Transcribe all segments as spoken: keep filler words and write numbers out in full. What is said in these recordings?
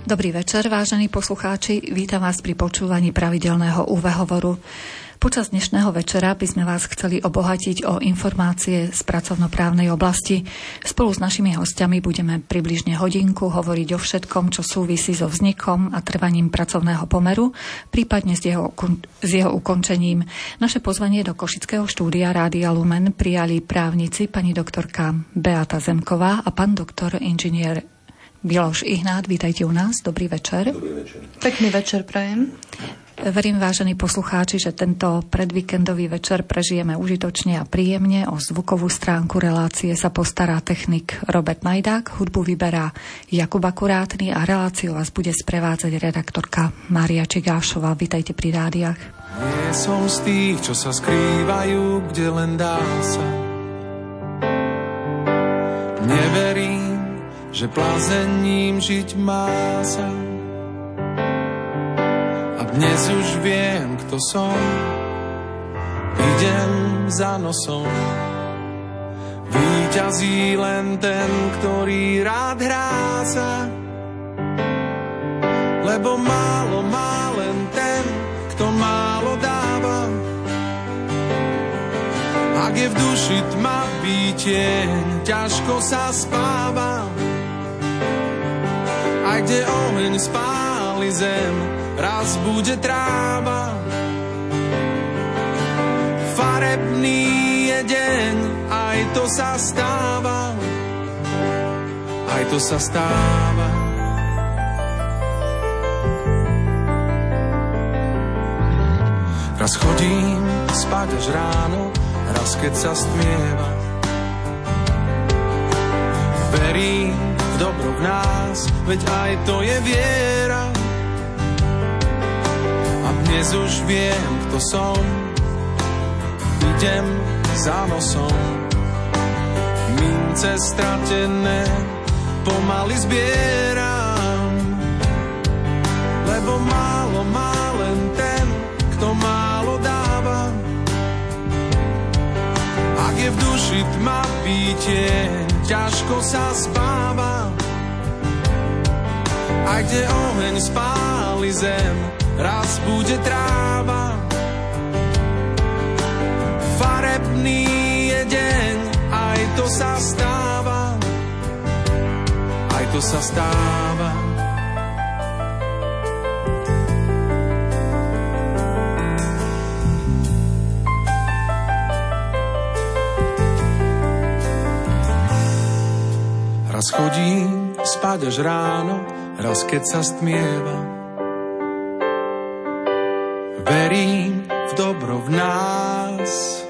Dobrý večer, vážení poslucháči. Vítam vás pri počúvaní pravidelného ú vé hovoru. Počas dnešného večera by sme vás chceli obohatiť o informácie z pracovnoprávnej oblasti. Spolu s našimi hostiami budeme približne hodinku hovoriť o všetkom, čo súvisí so vznikom a trvaním pracovného pomeru, prípadne s jeho, s jeho ukončením. Naše pozvanie do košického štúdia Rádia Lumen prijali právnici pani doktorka Beata Zemková a pán doktor inžinier Miloš Ihnát. Vítajte u nás. Dobrý večer. Dobrý večer. Pekný večer prajem. Verím, vážení poslucháči, že tento predvíkendový večer prežijeme užitočne a príjemne. O zvukovú stránku relácie sa postará technik Robert Majdák, hudbu vyberá Jakub Akurátny a reláciu vás bude sprevádzať redaktorka Mária Čigášová. Vítajte pri rádiách. Nie som z tých, čo sa skrývajú, kde len dá sa. Neverím, že plázením žiť má sa. A dnes už viem, kto som, idem za nosom. Víťazí len ten, ktorý rád hrá sa. Lebo málo má len ten, kto málo dáva. Ak je v duši tma výtieň, ťažko sa spáva. A kde oheň spáli zem, raz bude tráva. Farebný je deň, aj to sa stáva. Aj to sa stáva. Raz chodím spať až ráno, raz keď sa stmieva. Verím v dobro v nás, veď aj to je viera. A dnes už viem, kto som, idem za nosom. Mince stratené pomaly zbieram, lebo málo má len ten, kto málo dáva. Ak je v duši tma výtieň, ťažko sa spáva. A kde oheň spáli zem, raz bude tráva. Farebný je deň, aj to sa stáva. Aj to sa stáva. Raz chodím spať až ráno, raz keď sa stmieva. Verím v dobro v nás.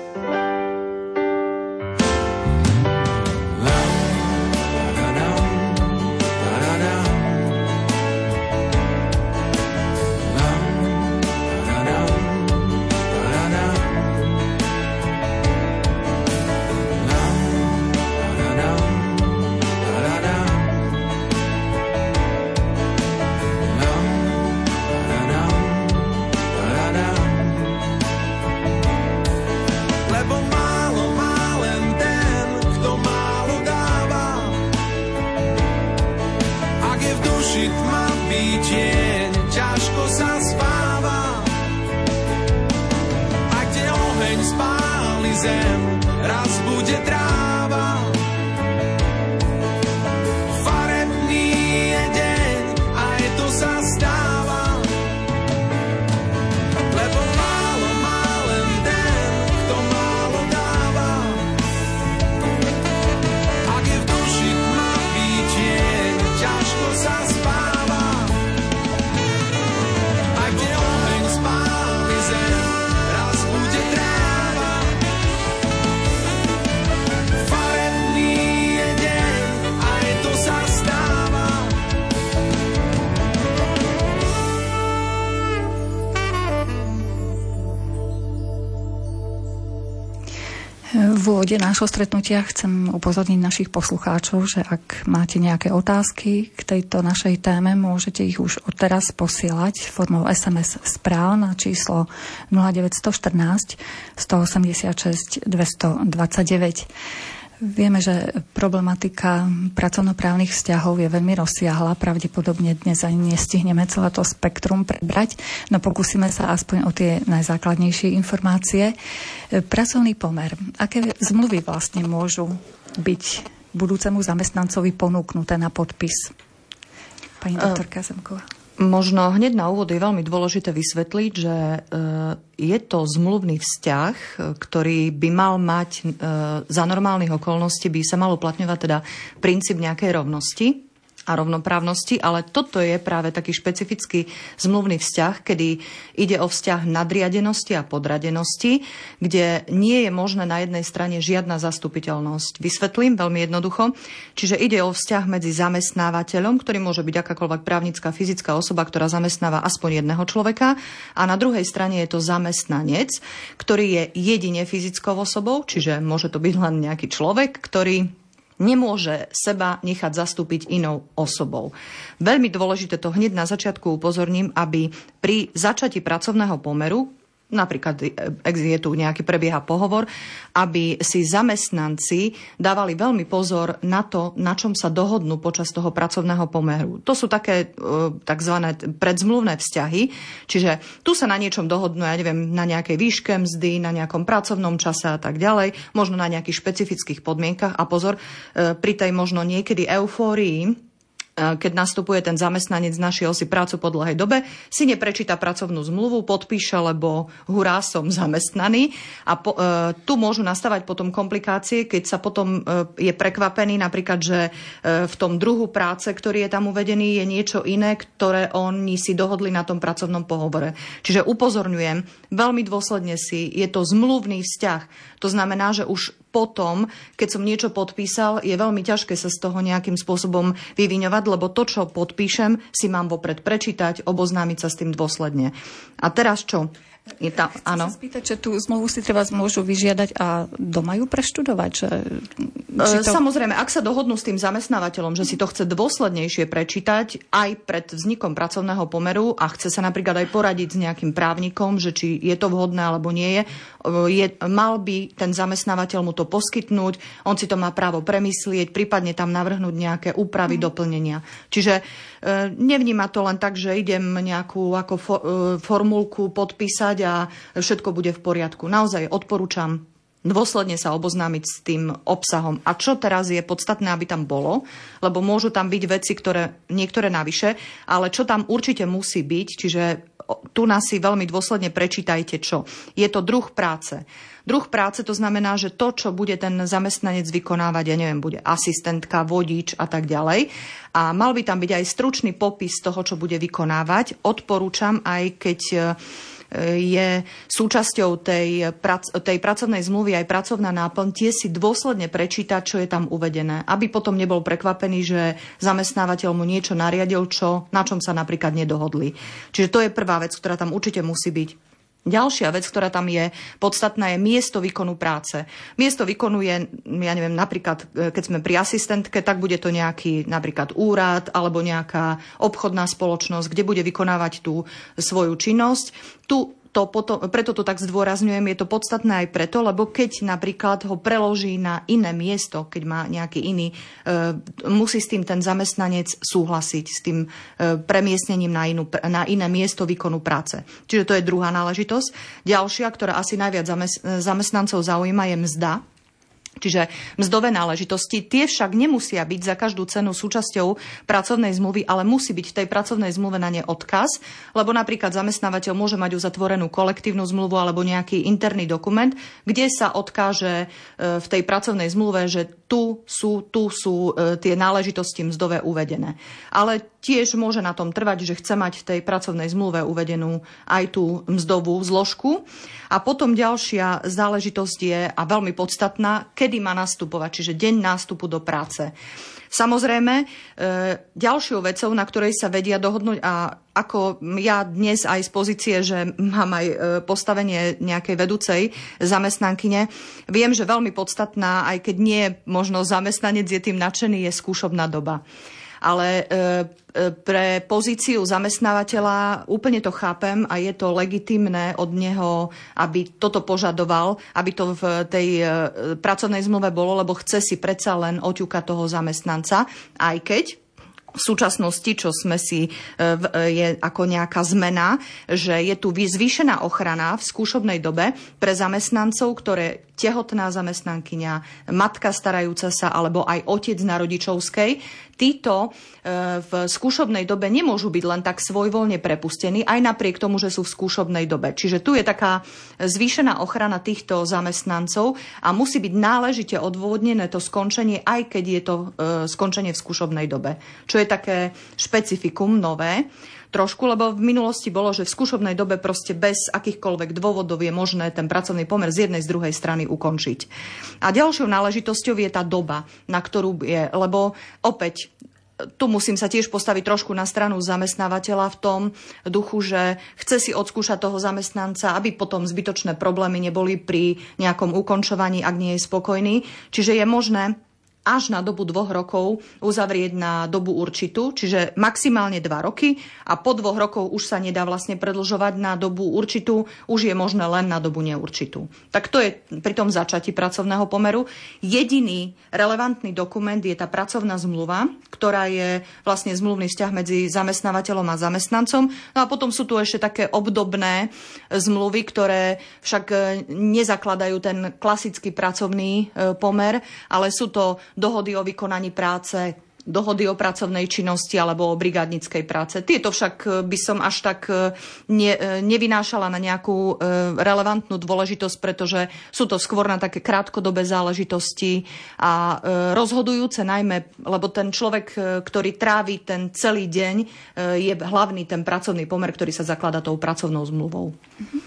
V úvode nášho stretnutia chcem upozorniť našich poslucháčov, že ak máte nejaké otázky k tejto našej téme, môžete ich už odteraz posielať formou es em es správ na číslo nula deväť jedna štyri, sto osemdesiatšesť, dvestodvadsaťdeväť. Vieme, že problematika pracovnoprávnych vzťahov je veľmi rozsiahla. Pravdepodobne dnes ani nestihneme celé to spektrum prebrať, no pokúsime sa aspoň o tie najzákladnejšie informácie. Pracovný pomer. Aké zmluvy vlastne môžu byť budúcemu zamestnancovi ponúknuté na podpis? Pani doktorka Zemková. Možno hneď na úvod je veľmi dôležité vysvetliť, že je to zmluvný vzťah, ktorý by mal mať za normálnych okolností, by sa mal uplatňovať teda princíp nejakej rovnosti a rovnoprávnosti, ale toto je práve taký špecifický zmluvný vzťah, kedy ide o vzťah nadriadenosti a podradenosti, kde nie je možné na jednej strane žiadna zastupiteľnosť. Vysvetlím veľmi jednoducho. Čiže ide o vzťah medzi zamestnávateľom, ktorý môže byť akákoľvek právnická, fyzická osoba, ktorá zamestnáva aspoň jedného človeka, a na druhej strane je to zamestnanec, ktorý je jedine fyzickou osobou, čiže môže to byť len nejaký človek, ktorý nemôže seba nechať zastúpiť inou osobou. Veľmi dôležité to hneď na začiatku upozorním, aby pri začatí pracovného pomeru, napríklad je tu nejaký prebieha pohovor, aby si zamestnanci dávali veľmi pozor na to, na čom sa dohodnú počas toho pracovného pomeru. To sú také tzv. Predzmluvné vzťahy, čiže tu sa na niečom dohodnú, ja neviem, na nejakej výške mzdy, na nejakom pracovnom čase a tak ďalej, možno na nejakých špecifických podmienkach. A pozor, pri tej možno niekedy eufórii, keď nastupuje ten zamestnanec, našiel si prácu po dlhej dobe, si neprečíta pracovnú zmluvu, podpíše, lebo hurá, som zamestnaný. A po, e, tu môžu nastávať potom komplikácie, keď sa potom e, je prekvapený napríklad, že e, v tom druhu práce, ktorý je tam uvedený, je niečo iné, ktoré oni si dohodli na tom pracovnom pohovore. Čiže upozorňujem, veľmi dôsledne si, je to zmluvný vzťah. To znamená, že už potom, keď som niečo podpísal, je veľmi ťažké sa z toho nejakým spôsobom vyviňovať, lebo to, čo podpíšem, si mám vopred prečítať, oboznámiť sa s tým dôsledne. A teraz čo? Je tam, Chcem áno. sa spýtať, že tú zmluvu si treba môžu vyžiadať a doma ju preštudovať? Že, to... Samozrejme, ak sa dohodnú s tým zamestnávateľom, že si to chce dôslednejšie prečítať aj pred vznikom pracovného pomeru a chce sa napríklad aj poradiť s nejakým právnikom, že či je to vhodné alebo nie je, je mal by ten zamestnávateľ mu to poskytnúť, on si to má právo premyslieť, prípadne tam navrhnúť nejaké úpravy, mm. doplnenia. Čiže e, nevníma to len tak, že idem nejakú ako fo, e, formulku podpísať a všetko bude v poriadku. Naozaj odporúčam dôsledne sa oboznámiť s tým obsahom. A čo teraz je podstatné, aby tam bolo, lebo môžu tam byť veci, ktoré niektoré navyše, ale čo tam určite musí byť, čiže tu nás si veľmi dôsledne prečítajte, čo. Je to druh práce. Druh práce to znamená, že to, čo bude ten zamestnanec vykonávať, ja neviem, bude asistentka, vodič a tak ďalej. A mal by tam byť aj stručný popis toho, čo bude vykonávať. Odporúčam, aj keď je súčasťou tej, prac, tej pracovnej zmluvy aj pracovná náplň, tie si dôsledne prečítať, čo je tam uvedené. Aby potom nebol prekvapený, že zamestnávateľ mu niečo nariadil, čo, na čom sa napríklad nedohodli. Čiže to je prvá vec, ktorá tam určite musí byť. Ďalšia vec, ktorá tam je podstatná, je miesto výkonu práce. Miesto výkonu je, ja neviem, napríklad, keď sme pri asistentke, tak bude to nejaký napríklad úrad alebo nejaká obchodná spoločnosť, kde bude vykonávať tú svoju činnosť. Tu to potom, preto to tak zdôrazňujem, je to podstatné aj preto, lebo keď napríklad ho preloží na iné miesto, keď má nejaký iný, e, musí s tým ten zamestnanec súhlasiť, s tým e, premiestnením na, inú, na iné miesto výkonu práce. Čiže to je druhá náležitosť. Ďalšia, ktorá asi najviac zamestnancov zaujíma, je mzda. Čiže mzdové náležitosti, tie však nemusia byť za každú cenu súčasťou pracovnej zmluvy, ale musí byť v tej pracovnej zmluve na ne odkaz, lebo napríklad zamestnávateľ môže mať uzatvorenú kolektívnu zmluvu alebo nejaký interný dokument, kde sa odkáže v tej pracovnej zmluve, že tu sú, tu sú tie náležitosti mzdové uvedené. Ale tiež môže na tom trvať, že chce mať v tej pracovnej zmluve uvedenú aj tú mzdovú zložku. A potom ďalšia záležitosť je, a veľmi podstatná, kedy má nastupovať, čiže deň nástupu do práce. Samozrejme, e, ďalšou vecou, na ktorej sa vedia dohodnúť, a ako ja dnes aj z pozície, že mám aj postavenie nejakej vedúcej zamestnankyne, viem, že veľmi podstatná, aj keď nie možno zamestnanec je tým nadšený, je skúšobná doba. Ale pre pozíciu zamestnávateľa úplne to chápem a je to legitimné od neho, aby toto požadoval, aby to v tej pracovnej zmluve bolo, lebo chce si predsa len oťukať toho zamestnanca, aj keď v súčasnosti, čo sme si, je ako nejaká zmena, že je tu zvýšená ochrana v skúšobnej dobe pre zamestnancov, ktoré tehotná zamestnankyňa, matka starajúca sa alebo aj otec na rodičovskej, títo v skúšobnej dobe nemôžu byť len tak svojvoľne prepustení, aj napriek tomu, že sú v skúšobnej dobe. Čiže tu je taká zvýšená ochrana týchto zamestnancov a musí byť náležite odôvodnené to skončenie, aj keď je to skončenie v skúšobnej dobe. Čo je také špecifikum nové trošku, lebo v minulosti bolo, že v skúšobnej dobe proste bez akýchkoľvek dôvodov je možné ten pracovný pomer z jednej z druhej strany ukončiť. A ďalšou náležitosťou je tá doba, na ktorú je, lebo opäť tu musím sa tiež postaviť trošku na stranu zamestnávateľa v tom duchu, že chce si odskúšať toho zamestnanca, aby potom zbytočné problémy neboli pri nejakom ukončovaní, ak nie je spokojný. Čiže je možné až na dobu dvoch rokov uzavrieť na dobu určitú, čiže maximálne dva roky a po dvoch rokov už sa nedá vlastne predĺžovať na dobu určitú, už je možné len na dobu neurčitú. Tak to je pri tom začatí pracovného pomeru. Jediný relevantný dokument je tá pracovná zmluva, ktorá je vlastne zmluvný vzťah medzi zamestnávateľom a zamestnancom. No a potom sú tu ešte také obdobné zmluvy, ktoré však nezakladajú ten klasický pracovný pomer, ale sú to dohody o vykonaní práce, dohody o pracovnej činnosti alebo o brigádnickej práce. Tieto však by som až tak ne, nevynášala na nejakú relevantnú dôležitosť, pretože sú to skôr na také krátkodobé záležitosti a rozhodujúce najmä, lebo ten človek, ktorý trávi ten celý deň, je hlavný ten pracovný pomer, ktorý sa zakladá tou pracovnou zmluvou.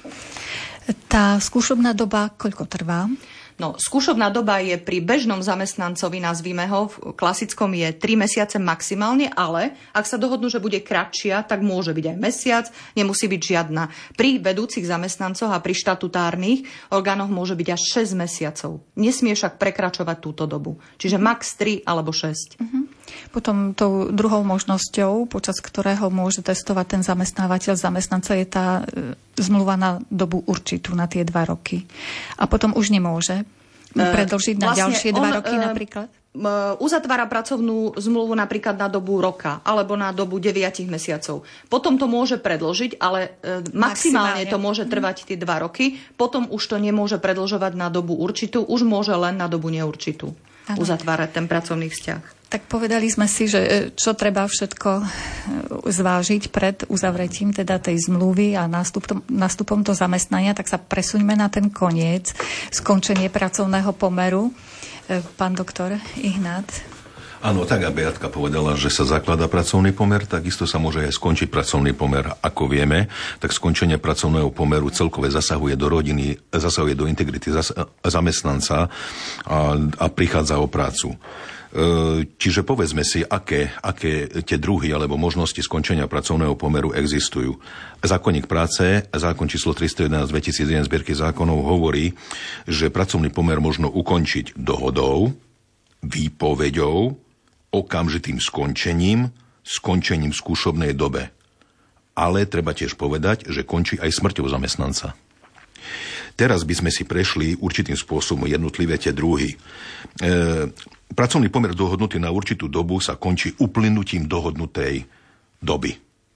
Tá skúšobná doba koľko trvá? No, skúšobná doba je pri bežnom zamestnancovi, nazvime ho, v klasickom je tri mesiace maximálne, ale ak sa dohodnú, že bude kratšia, tak môže byť aj mesiac, nemusí byť žiadna. Pri vedúcich zamestnancoch a pri štatutárnych orgánoch môže byť až šesť mesiacov. Nesmie však prekračovať túto dobu. Čiže max tri alebo šesť. Uh-huh. Potom tou druhou možnosťou, počas ktorého môže testovať ten zamestnávateľ zamestnanca, je tá zmluva na dobu určitú, na tie dva roky. A potom už nemôže predĺžiť na vlastne ďalšie dva on, roky napríklad? Uzatvára pracovnú zmluvu napríklad na dobu roka alebo na dobu deviatich mesiacov. Potom to môže predĺžiť, ale maximálne, maximálne to môže trvať tie dva roky. Potom už to nemôže predĺžovať na dobu určitú, už môže len na dobu neurčitú uzatvárať ten pracovný vzťah. Tak povedali sme si, že čo treba všetko zvážiť pred uzavretím teda tej zmluvy a nástupom, nástupom do zamestnania, tak sa presuňme na ten koniec, skončenie pracovného pomeru. Pán doktor Ignác. Áno, tak a Beatka povedala, že sa zakladá pracovný pomer, takisto sa môže aj skončiť pracovný pomer. Ako vieme, tak skončenie pracovného pomeru celkové zasahuje do rodiny, zasahuje do integrity zas- zamestnanca a, a prichádza o prácu. Čiže povedzme si, aké, aké tie druhy alebo možnosti skončenia pracovného pomeru existujú. Zákonník práce, zákon číslo tristojedenásť dvetisícjeden zbierky zákonov hovorí, že pracovný pomer možno ukončiť dohodou, výpoveďou, okamžitým skončením, skončením v skúšobnej dobe. Ale treba tiež povedať, že končí aj smrťou zamestnanca. Teraz by sme si prešli určitým spôsobom jednotlivé tie druhy. E, pracovný pomer dohodnutý na určitú dobu sa končí uplynutím dohodnutej doby.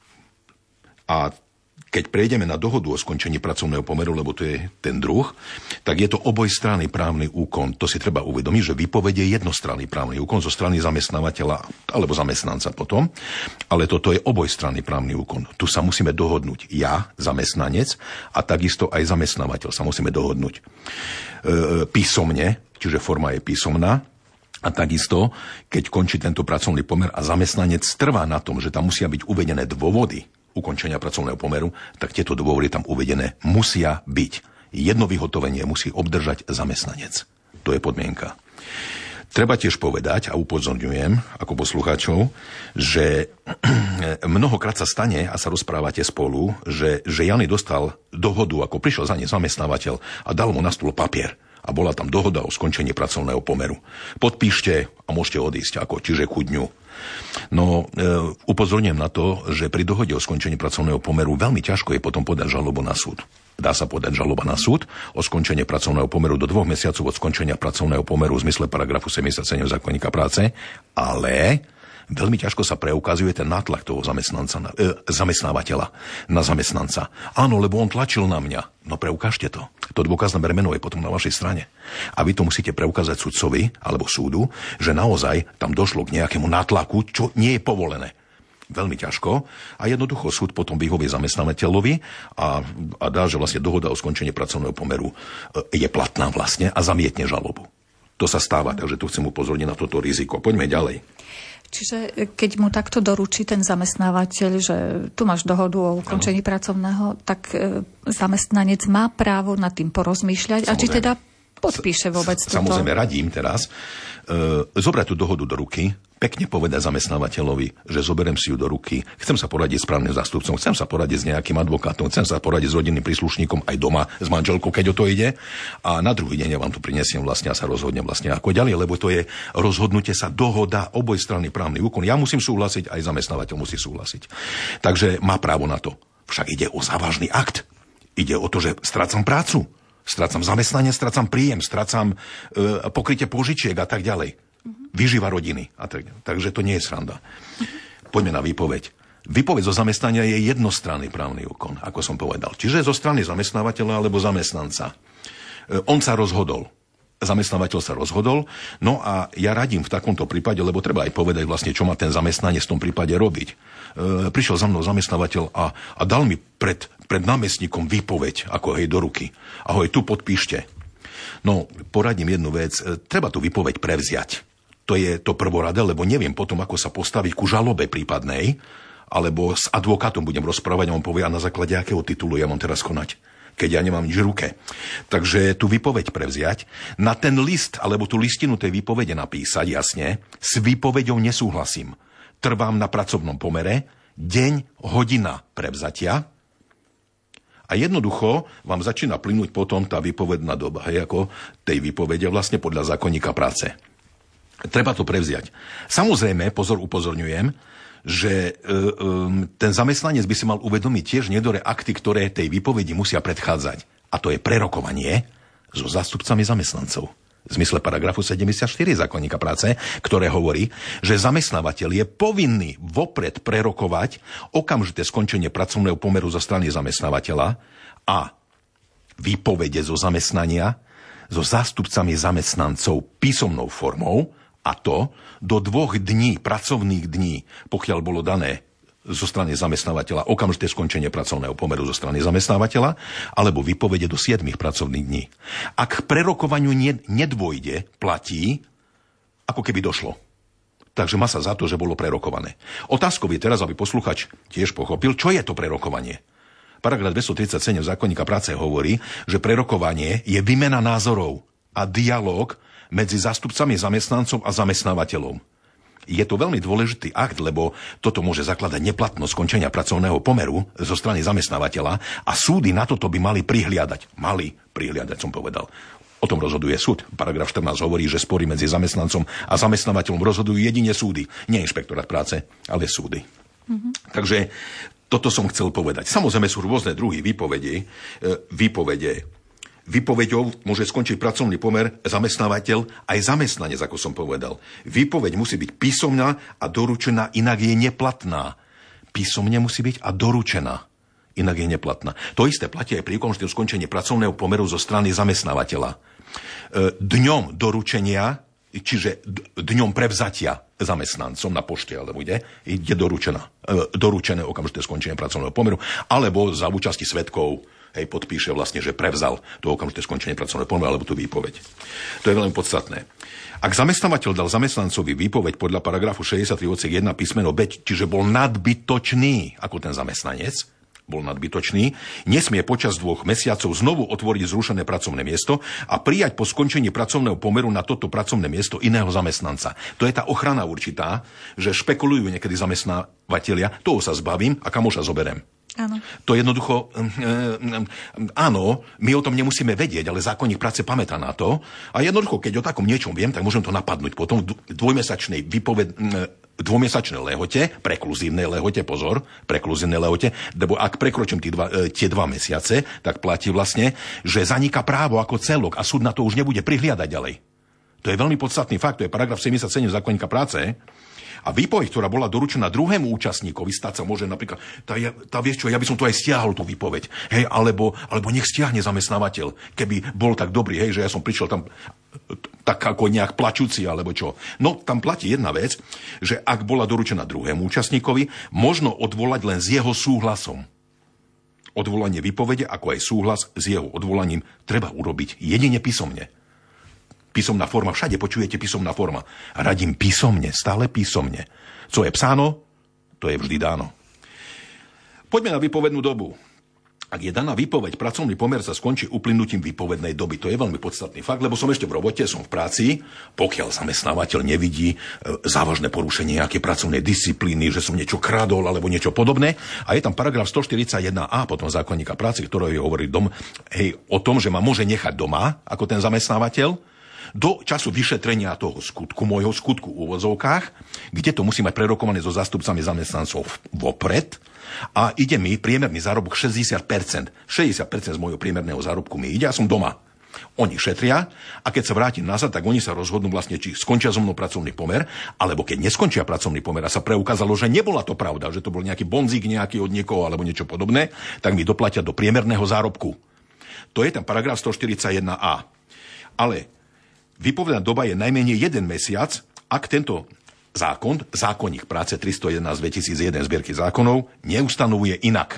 A keď prejdeme na dohodu o skončení pracovného pomeru, lebo to je ten druh, tak je to obojstranný právny úkon. To si treba uvedomiť, že výpoveď je jednostranný právny úkon zo strany zamestnávateľa alebo zamestnanca potom, ale toto je obojstranný právny úkon. Tu sa musíme dohodnúť ja, zamestnanec, a takisto aj zamestnávateľ sa musíme dohodnúť e, písomne, čiže forma je písomná. A takisto, keď končí tento pracovný pomer a zamestnanec trvá na tom, že tam musia byť uvedené dôvody ukončenia pracovného pomeru, tak tieto dôvody tam uvedené musia byť. Jedno vyhotovenie musí obdržať zamestnanec. To je podmienka. Treba tiež povedať, a upozorňujem ako poslucháčov, že mnohokrát sa stane, a sa rozprávate spolu, že, že Jany dostal dohodu, ako prišiel za ne zamestnávateľ a dal mu na stôl papier. A bola tam dohoda o skončení pracovného pomeru. Podpíšte a môžete odísť, ako, čiže ku dňu. No, e, upozorňujem na to, že pri dohode o skončení pracovného pomeru veľmi ťažko je potom podať žalobu na súd. Dá sa podať žaloba na súd o skončenie pracovného pomeru do dvoch mesiacov od skončenia pracovného pomeru v zmysle paragrafu sedemdesiatsedem zákonníka práce, ale veľmi ťažko sa preukazuje ten nátlak toho zamestnanca, e, zamestnávateľa na zamestnanca. Áno, lebo on tlačil na mňa. No preukážte to. To dôkazné bremeno je potom na vašej strane. A vy to musíte preukázať sudcovi alebo súdu, že naozaj tam došlo k nejakému nátlaku, čo nie je povolené. Veľmi ťažko a jednoducho súd potom vyhovie zamestnávateľovi a, a dá, že vlastne dohoda o skončení pracovného pomeru je platná vlastne a zamietne žalobu. To sa stáva, takže tu chcem upozorniť na toto riziko. Poďme ďalej. Čiže keď mu takto doručí ten zamestnávateľ, že tu máš dohodu o ukončení ano. pracovného, tak zamestnanec má právo nad tým porozmýšľať. Samozrejme. A či teda podpíše vôbec túto... Samozrejme, radím teraz e, zobrať tú dohodu do ruky, pekne povedať zamestnávateľovi, že zoberiem si ju do ruky, chcem sa poradiť s právnym zástupcom, chcem sa poradiť s nejakým advokátom, chcem sa poradiť s rodinným príslušníkom aj doma, s manželkou, keď o to ide. A na druhý deň ja vám tu prinesiem vlastne a sa rozhodnem vlastne ako ďalej, lebo to je rozhodnutie sa, dohoda, obojstranný právny úkon. Ja musím súhlasiť, aj zamestnávateľ musí súhlasiť. Takže má právo na to. Však ide o závažný akt. Ide o to, že strácam prácu. Strácam zamestnanie, strácam príjem, strácam e, pokrytie požičiek a tak ďalej. Vyžíva rodiny. A tak, takže to nie je sranda. Poďme na výpoveď. Výpoveď zo zamestnania je jednostranný právny úkon, ako som povedal. Čiže zo strany zamestnávateľa alebo zamestnanca. E, on sa rozhodol. Zamestnávateľ sa rozhodol. No a ja radím v takomto prípade, lebo treba aj povedať vlastne, čo má ten zamestnanec v tom prípade robiť. E, prišiel za mnou zamestnávateľ a, a dal mi pred, pred námestníkom výpoveď, ako hej do ruky. Ahoj, tu podpíšte. No, poradím jednu vec. E, treba tú výpoveď prevziať. To je to prvoradé, lebo neviem potom, ako sa postaviť ku žalobe prípadnej, alebo s advokátom budem rozprávať a on povie, a na základe akého titulu ja mám teraz konať, keď ja nemám nič v ruke. Takže tú výpoveď prevziať, na ten list, alebo tú listinu tej výpovede napísať jasne, s výpovedou nesúhlasím. Trvám na pracovnom pomere, deň, hodina prevzatia a jednoducho vám začína plynúť potom tá výpovedná doba, hej, ako tej výpovede vlastne podľa zákonníka práce. Treba to prevziať. Samozrejme, pozor, upozorňujem, že e, e, ten zamestnanec by si mal uvedomiť tiež niektoré akty, ktoré tej výpovedi musia predchádzať. A to je prerokovanie so zástupcami zamestnancov. V zmysle paragrafu sedemdesiatštyri zákonníka práce, ktoré hovorí, že zamestnávateľ je povinný vopred prerokovať okamžité skončenie pracovného pomeru zo strany zamestnávateľa a výpovede zo zamestnania so zástupcami zamestnancov písomnou formou, a to do dvoch dní, pracovných dní, pokiaľ bolo dané zo strany zamestnávateľa okamžité skončenie pracovného pomeru zo strany zamestnávateľa, alebo vypovede do siedmich pracovných dní. Ak k prerokovaniu nedôjde, platí, ako keby došlo. Takže má sa za to, že bolo prerokované. Otázkou je teraz, aby posluchač tiež pochopil, čo je to prerokovanie. Paragraf dvestotridsaťsedem zákonníka práce hovorí, že prerokovanie je výmena názorov a dialóg medzi zástupcami zamestnancov a zamestnávateľom. Je to veľmi dôležitý akt, lebo toto môže zakladať neplatnosť skončenia pracovného pomeru zo strany zamestnávateľa a súdy na toto by mali prihliadať. Mali prihliadať, som povedal. O tom rozhoduje súd. Paragraf štrnásť hovorí, že spory medzi zamestnancom a zamestnávateľom rozhodujú jedine súdy. Nie inšpektorát práce, ale súdy. Mm-hmm. Takže toto som chcel povedať. Samozrejme sú rôzne druhy výpovede. Výpovede. Výpoveďou môže skončiť pracovný pomer zamestnávateľ aj zamestnanec, ako som povedal. Výpoveď musí byť písomná a doručená, inak je neplatná. Písomne musí byť a doručená, inak je neplatná. To isté platí aj pri ukončení skončení pracovného pomeru zo strany zamestnávateľa. Dňom doručenia, čiže dňom prevzatia zamestnancom na pošte, alebo ide, je doručená, doručené okamžité skončenie pracovného pomeru, alebo za účasti svedkov, hej, podpíše vlastne, že prevzal to okamžité skončenie pracovného pomeru alebo tú výpoveď. To je veľmi podstatné. Ak zamestnávateľ dal zamestnancovi výpoveď podľa paragrafu šesťdesiattri odsek jeden písmeno B, čiže bol nadbytočný ako ten zamestnanec, bol nadbytočný, nesmie počas dvoch mesiacov znovu otvoriť zrušené pracovné miesto a prijať po skončení pracovného pomeru na toto pracovné miesto iného zamestnanca. To je tá ochrana určitá, že špekulujú niekedy zamestnávateľia, toho sa zbavím a kamoša zoberiem. Áno. To jednoducho, áno, my o tom nemusíme vedieť, ale zákonník práce pamätá na to a jednoducho, keď o takom niečom viem, tak môžem to napadnúť potom v dvojmesačnej výpoved, dvomesačnej lehote, prekluzívnej lehote, pozor, prekluzívnej lehote, lebo ak prekročím tí dva, e, tie dva mesiace, tak platí vlastne, že zaniká právo ako celok a súd na to už nebude prihliadať ďalej. To je veľmi podstatný fakt, to je paragraf sedemdesiatsedem zákonníka práce. A výpoveď, ktorá bola doručená druhému účastníkovi, stať sa môže napríklad, tá, tá vieš čo, ja by som tu aj stiahol tú výpoveď, hej, alebo, alebo nech stiahne zamestnávateľ, keby bol tak dobrý, hej, že ja som prišiel tam tak ako nejak plačúci, alebo čo. No, tam platí jedna vec, že ak bola doručená druhému účastníkovi, možno odvolať len s jeho súhlasom. Odvolanie výpovede, ako aj súhlas s jeho odvolaním, treba urobiť jedine písomne. Písomná forma, všade počujete písomná forma. Radím písomne, stále písomne. Co je psáno, to je vždy dáno. Poďme na výpovednú dobu. Ak je daná výpoveď, pracovný pomer sa skončí uplynutím výpovednej doby. To je veľmi podstatný fakt, lebo som ešte v robote, som v práci, pokiaľ zamestnávateľ nevidí e, závažné porušenie nejakej pracovnej disciplíny, že som niečo kradol alebo niečo podobné. A je tam paragraf stoštyridsaťjeden á potom zákonníka práce, ktorý hovorí dom, hej, o tom, že ma môže nechať doma ako ten zamestnávateľ do času vyšetrenia toho skutku, môjho skutku v úvodzovkách, kde to musí mať prerokované so zástupcami zamestnancov vopred a ide mi priemerný zárobok šesťdesiat percent. šesťdesiat percent z môjho priemerného zárobku mi ide a som doma. Oni šetria a keď sa vrátim nazad, tak oni sa rozhodnú vlastne, či skončia so mnou pracovný pomer, alebo keď neskončia pracovný pomer a sa preukázalo, že nebola to pravda, že to bol nejaký bonzík nejaký od niekoho alebo niečo podobné, tak mi doplatia do priemerného zárobku. To je ten paragraf stoštyridsaťjeden á. Ale výpovedná doba je najmenej jeden mesiac, ak tento zákon, zákonník práce tristojedenásť dvetisícjeden zbierky zákonov, neustanovuje inak.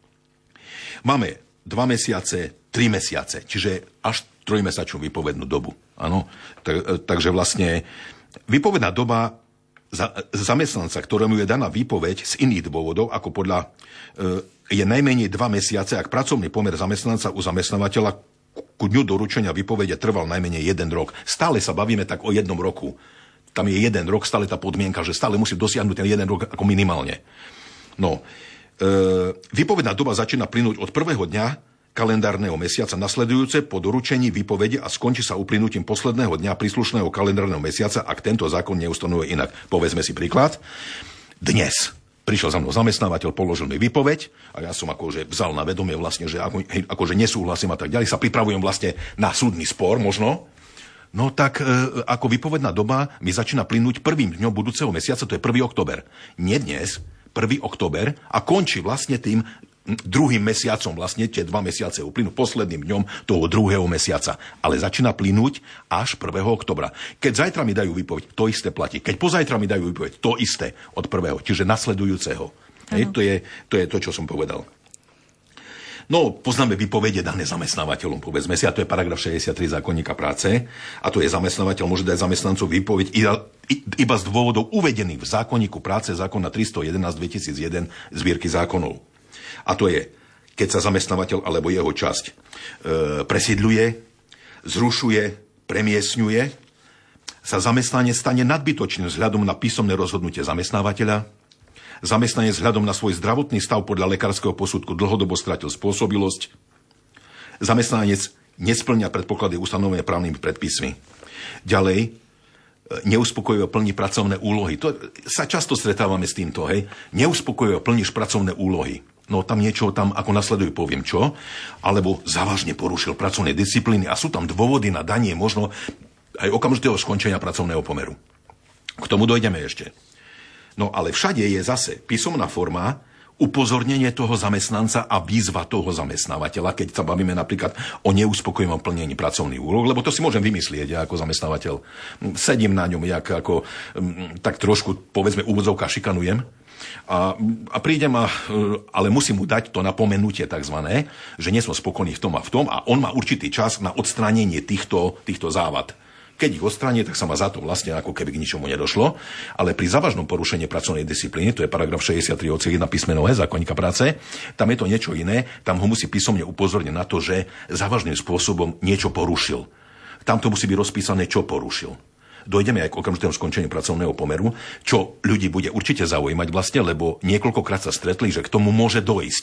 Máme dva mesiace, tri mesiace, čiže až trojmesačnú výpovednú dobu. Áno? Tak, takže vlastne výpovedná doba za, zamestnanca, ktorému je daná výpoveď z iných dôvodov, ako podľa e, je najmenej dva mesiace, ak pracovný pomer zamestnanca u zamestnávateľa ku dňu doručenia výpovede trval najmenej jeden rok. Stále sa bavíme tak o jednom roku. Tam je jeden rok, stále tá podmienka, že stále musí dosiahnuť ten jeden rok ako minimálne. No, e, výpovedná doba začína plynúť od prvého dňa kalendárneho mesiaca nasledujúce po doručení výpovede a skončí sa uplynutím posledného dňa príslušného kalendárneho mesiaca, ak tento zákon neustanovuje inak. Povedzme si príklad. Dnes prišiel za mnou zamestnávateľ, položil mi výpoveď a ja som akože vzal na vedomie vlastne, že ako, hej, akože nesúhlasím a tak ďalej, sa pripravujem vlastne na súdny spor možno. No tak e, ako výpovedná doba mi začína plynúť prvým dňom budúceho mesiaca, to je prvý október. Nie dnes, prvý október a končí vlastne tým druhým mesiacom, vlastne tie dva mesiace uplynú posledným dňom toho druhého mesiaca. Ale začína plynúť až prvého októbra. Keď zajtra mi dajú výpoveď, to isté platí. Keď pozajtra mi dajú výpoveď, to isté od prvého, čiže nasledujúceho. Hej, to, je, to je to, čo som povedal. No, poznáme výpovede dané zamestnávateľom, povedzme si, a to je paragraf šesťdesiattri zákonníka práce, a to je zamestnávateľ môže dať zamestnancov výpoveď iba z dôvodov uvedených v zákonníku práce zákona tristojedenásť dvetisícjeden zbierky zákonov. A to je, keď sa zamestnávateľ alebo jeho časť e, presídľuje, zrušuje, premiestňuje, sa zamestnanec stane nadbytočným vzhľadom na písomné rozhodnutie zamestnávateľa, zamestnanec vzhľadom na svoj zdravotný stav podľa lekárskeho posudku dlhodobo stratil spôsobilosť, zamestnanec nesplňa predpoklady ustanovené právnymi predpismi. Ďalej, neuspokojivo plní pracovné úlohy. To sa často stretávame s týmto, hej. Neuspokojivo plníš pracovné úlohy. No tam niečo tam ako nasleduje, poviem čo, alebo závažne porušil pracovné disciplíny a sú tam dôvody na danie možno aj okamžitého skončenia pracovného pomeru. K tomu dojdeme ešte. No ale všade je zase písomná forma, upozornenie toho zamestnanca a výzva toho zamestnávateľa, keď sa bavíme napríklad o neuspokojivom plnení pracovných úloh, lebo to si môžem vymyslieť ja ako zamestnávateľ. Sedím na ňom, jak ako, tak trošku, povedzme, úvodzovka šikanujem a, a prídem, a, ale musím mu dať to napomenutie takzvané, že nie som spokojný v tom a v tom a on má určitý čas na odstránenie týchto, týchto závad. Keď ich odstráni, tak sa ma za to vlastne ako keby k ničomu nedošlo. Ale pri závažnom porušení pracovnej disciplíny, to je paragraf šesťdesiattri odsek jeden písmeno E zákonníka práce, tam je to niečo iné, tam ho musí písomne upozorniť na to, že závažným spôsobom niečo porušil. Tam to musí byť rozpísané, čo porušil. Dojdeme aj k okamžitému skončeniu pracovného pomeru, čo ľudí bude určite zaujímať vlastne, lebo niekoľkokrát sa stretli, že k tomu môže dojsť.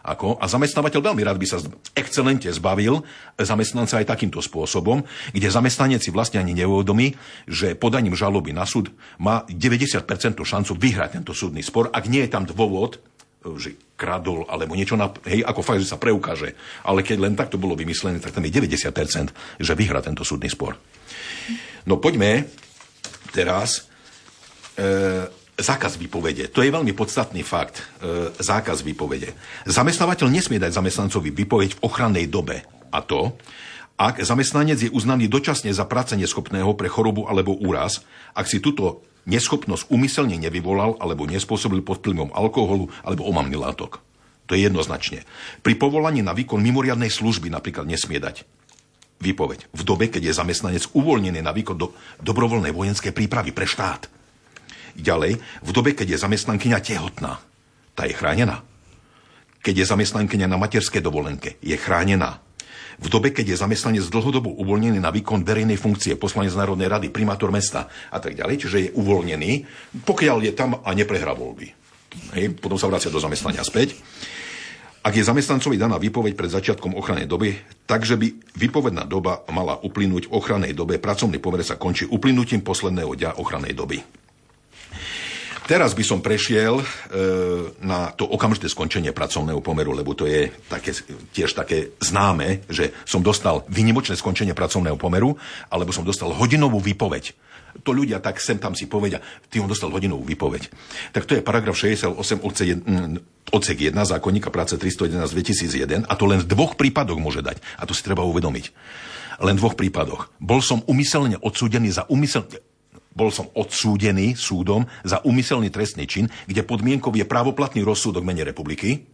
Ako, a zamestnávateľ veľmi rád by sa excelente zbavil zamestnanca aj takýmto spôsobom, kde zamestnanec si vlastne ani neuvedomí, že podaním žaloby na súd má deväťdesiat percent šancu vyhrať tento súdny spor, ak nie je tam dôvod, že kradol, alebo niečo, na, hej, ako fakt, že sa preukáže. Ale keď len takto bolo vymyslené, tak tam je deväťdesiat percent, že vyhrá tento súdny spor. No poďme teraz e, zákaz výpovede. To je veľmi podstatný fakt. E, zákaz výpovede. Zamestnávateľ nesmie dať zamestnancovi výpoveď v ochrannej dobe. A to, ak zamestnanec je uznaný dočasne za práce neschopného pre chorobu alebo úraz, ak si túto neschopnosť úmyselne nevyvolal alebo nespôsobil pod vplyvom alkoholu alebo omamných látok. To je jednoznačne. Pri povolaní na výkon mimoriadnej služby napríklad nesmie dať výpoveď v dobe, keď je zamestnanec uvoľnený na výkon do dobrovoľnej vojenskej prípravy pre štát. Ďalej, v dobe, keď je zamestnankyňa tehotná, tá je chránená. Keď je zamestnankyňa na materskej dovolenke, je chránená. V dobe, keď je zamestnanec dlhodobo uvoľnený na výkon verejnej funkcie, poslanec Národnej rady, primátor mesta a tak ďalej, čiže je uvoľnený, pokiaľ je tam a neprehrá voľby. Hej, potom sa vracia do zamestnania späť. Ak je zamestnancovi daná výpoveď pred začiatkom ochrannej doby, takže by výpovedná doba mala uplynúť v ochrannej dobe, pracovný pomer sa končí uplynutím posledného dňa ochrannej doby. Teraz by som prešiel e, na to okamžité skončenie pracovného pomeru, lebo to je také, tiež také známe, že som dostal výnimočné skončenie pracovného pomeru, alebo som dostal hodinovú výpoveď. To ľudia tak sem tam si povedia, ty on dostal hodinovú výpoveď. Tak to je paragraf šesťdesiatosem odsek jeden zákonníka práce tristojedenásť dvetisícjeden a to len v dvoch prípadoch môže dať. A to si treba uvedomiť. Len v dvoch prípadoch. Bol som umyselne odsúdený za umyselne... Bol som odsúdený súdom za úmyselný trestný čin, kde podmienkou je právoplatný rozsudok mene republiky.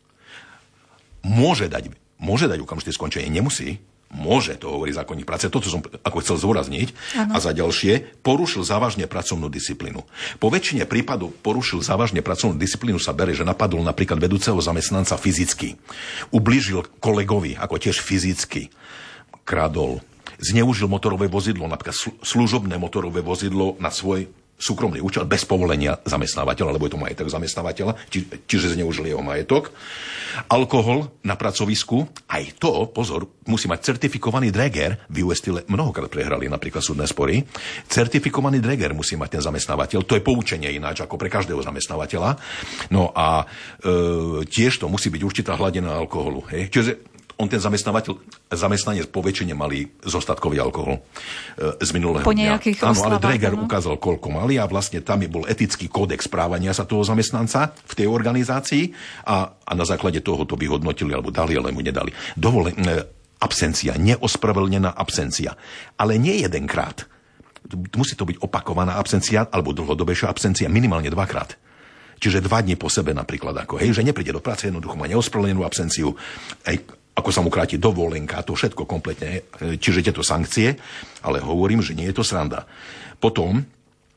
Môže dať, môže dať okamžité skončenie, nemusí. Môže, to hovorí zákonník práce. Toto som ako chcel zdôrazniť. Ano. A za ďalšie, porušil závažne pracovnú disciplínu. Po väčšine prípadov porušil závažne pracovnú disciplínu sa bere, že napadol napríklad vedúceho zamestnanca fyzicky. Ublížil kolegovi, ako tiež fyzicky. Kradol. Zneužil motorové vozidlo, napríklad služobné motorové vozidlo na svoj súkromný účel bez povolenia zamestnávateľa, lebo je to majetok zamestnávateľa, či, čiže zneužil jeho majetok. Alkohol na pracovisku, aj to, pozor, musí mať certifikovaný dréger, v ú es Steel mnohokrát prehrali napríklad súdne spory, certifikovaný dréger musí mať ten zamestnávateľ, to je poučenie ináč ako pre každého zamestnávateľa. No a e, tiež to musí byť určitá hladina alkoholu. Hej. Čiže on ten zamestnávateľ, zamestnanec po väčšine mali zostatkový alkohol e, z minulého po nejakých dňa. Áno, ale dréger no? ukázal, koľko mali a vlastne tam bol etický kódex správania sa toho zamestnanca v tej organizácii a, a na základe toho to vyhodnotili, alebo dali, alebo nedali. Dovole, e, absencia, neospravedlnená absencia. Ale nie jedenkrát. Musí to byť opakovaná absencia, alebo dlhodobejšia absencia, minimálne dvakrát. Čiže dva dni po sebe napríklad, ako, hej, že nepríde do práce, jednoducho má neospravedlnenú absenciu, aj ako sa mu kráti dovolenka, to všetko kompletne, čiže tieto sankcie, ale hovorím, že nie je to sranda. Potom e,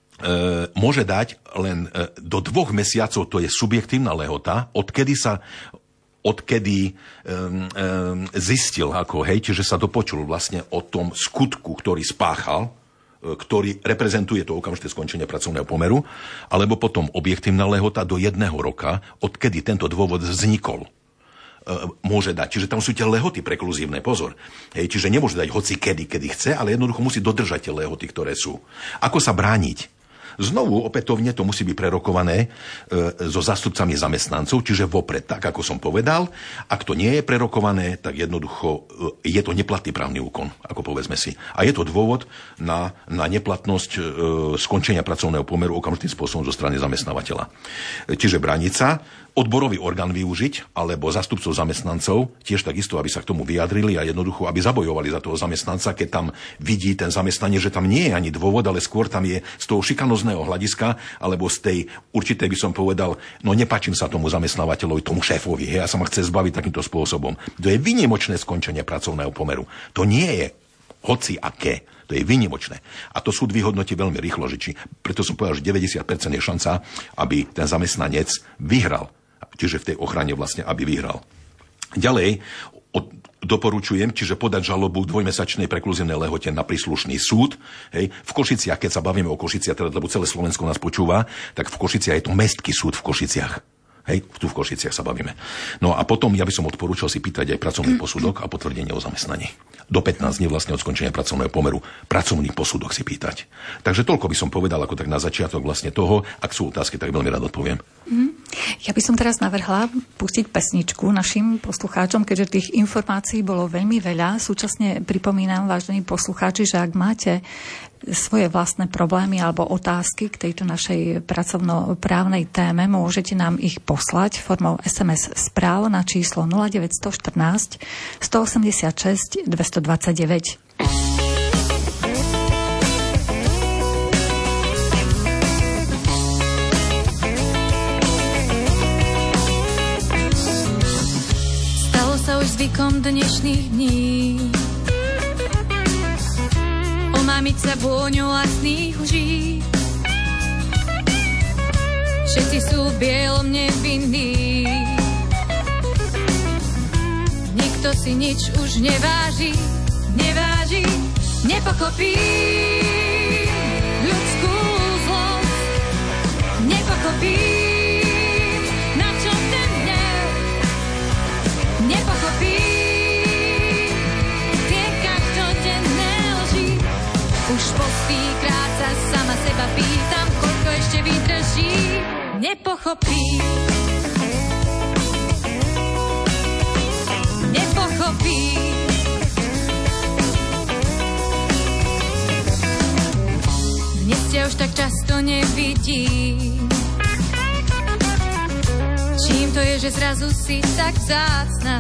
môže dať len e, do dvoch mesiacov, to je subjektívna lehota, odkedy sa odkedy um, um, zistil, ako, hej, čiže sa dopočul vlastne o tom skutku, ktorý spáchal, ktorý reprezentuje to okamžité skončenie pracovného pomeru, alebo potom objektívna lehota do jedného roka, odkedy tento dôvod vznikol. Môže dať. Čiže tam sú tie lehoty prekluzívne, pozor. Hej, čiže nemôže dať hoci kedy, kedy chce, ale jednoducho musí dodržať tie lehoty, ktoré sú. Ako sa brániť? Znovu, opätovne, to musí byť prerokované e, so zástupcami zamestnancov, čiže vopred, tak ako som povedal. Ak to nie je prerokované, tak jednoducho e, je to neplatný právny úkon, ako povedzme si. A je to dôvod na, na neplatnosť e, skončenia pracovného pomeru okamžitým spôsobom zo strany zamestnávateľa. E, čiže brániť sa, odborový orgán využiť, alebo zástupcov zamestnancov, tiež takisto, aby sa k tomu vyjadrili a jednoducho, aby zabojovali za toho zamestnanca, keď tam vidí ten zamestnanie, že tam nie je ani dôvod, ale skôr tam je z toho šikanózneho hľadiska, alebo z tej určitej by som povedal, no nepáčim sa tomu zamestnávateľovi, tomu šéfovi, hej, a sa ma chce zbaviť takýmto spôsobom. To je výnimočné skončenie pracovného pomeru. To nie je hoci aké. To je výnimočné. A to súd vyhodnotí veľmi rýchlo, že či, preto som povedal, že deväťdesiat percent je šanca, aby ten zamestnanec vyhral. Čiže v tej ochrane vlastne, aby vyhral. Ďalej od, doporučujem, čiže podať žalobu v dvojmesačnej prekluzívnej lehote na príslušný súd. Hej. V Košiciach, keď sa bavíme o Košiciach, teda, lebo celé Slovensko nás počúva, tak v Košiciach je to mestský súd v Košiciach. Hej, tu v Košiciach sa bavíme. No a potom ja by som odporúčal si pýtať aj pracovný posudok a potvrdenie o zamestnaní. Do pätnásť dní vlastne od skončenia pracovného pomeru pracovný posudok si pýtať. Takže toľko by som povedal ako tak na začiatok vlastne toho. Ak sú otázky, tak veľmi rád odpoviem. Mm. Ja by som teraz navrhla pustiť pesničku našim poslucháčom, keďže tých informácií bolo veľmi veľa. Súčasne pripomínam, vážení poslucháči, že ak máte svoje vlastné problémy alebo otázky k tejto našej pracovnoprávnej téme, môžete nám ich poslať formou es em es správ na číslo nula deväť jedna štyri jedna osem šesť dva dva deväť. Stalo sa už zvykom dnešných dní omamiť sa vôňou vlastných lží. Všetci sú v bielom nevinní, nikto si nič už neváži, neváži, nepochopí ľudskú zlosť, nepochopí, na čo ten hnev, nepochopí tie každodenné lži. Už po stýkrát sa sama seba pýtam, koľko ešte vydrží, nepochopí. Nepochopí. Dnes ťa už tak často nevidím. Čím to je, že zrazu si tak vzácna?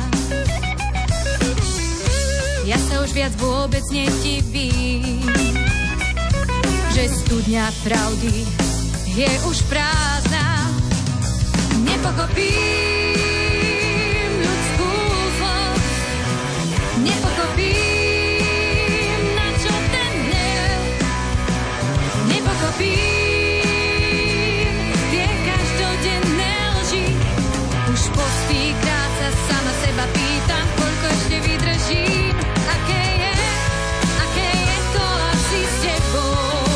Ja sa už viac vôbec nedivím, že studňa pravdy je už prázdna. Nepochopím ľudskú zlosť, nepochopím, na čo ten hnev, nepochopím tie každodenné lži. Už po stýkrát sa sama seba pýtam, koľko ešte vydržím. Aké je, aké je to asi s tebou?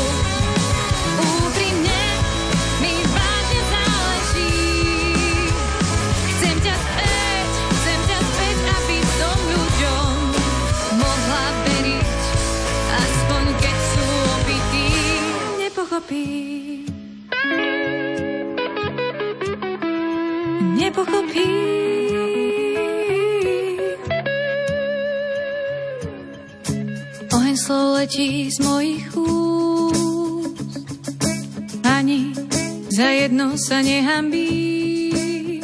Úprimne mi vážne záleží. Chcem ťa späť, chcem ťa späť, aby som ľuďom mohla veriť, aspoň keď sú opití. Nepochopím, nepochopím. Oheň slov letí z mojich úst, ani za jedno sa nehambím.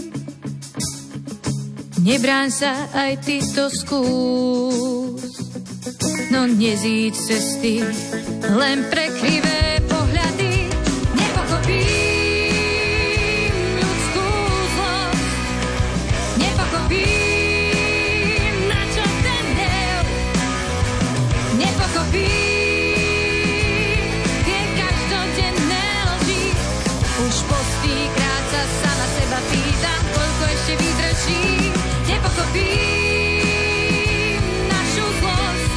Nebráň sa, aj ty to skús, no nezíď cesty len pre krivé pohľady. Nepochopím ľudskú zlosť, nepochopím, na čo ten hnev, nepochopím tie každodenné lži. Už po stýkrát sa sama seba pýtam, koľko ešte vydržím. Nepochopím našu zlosť,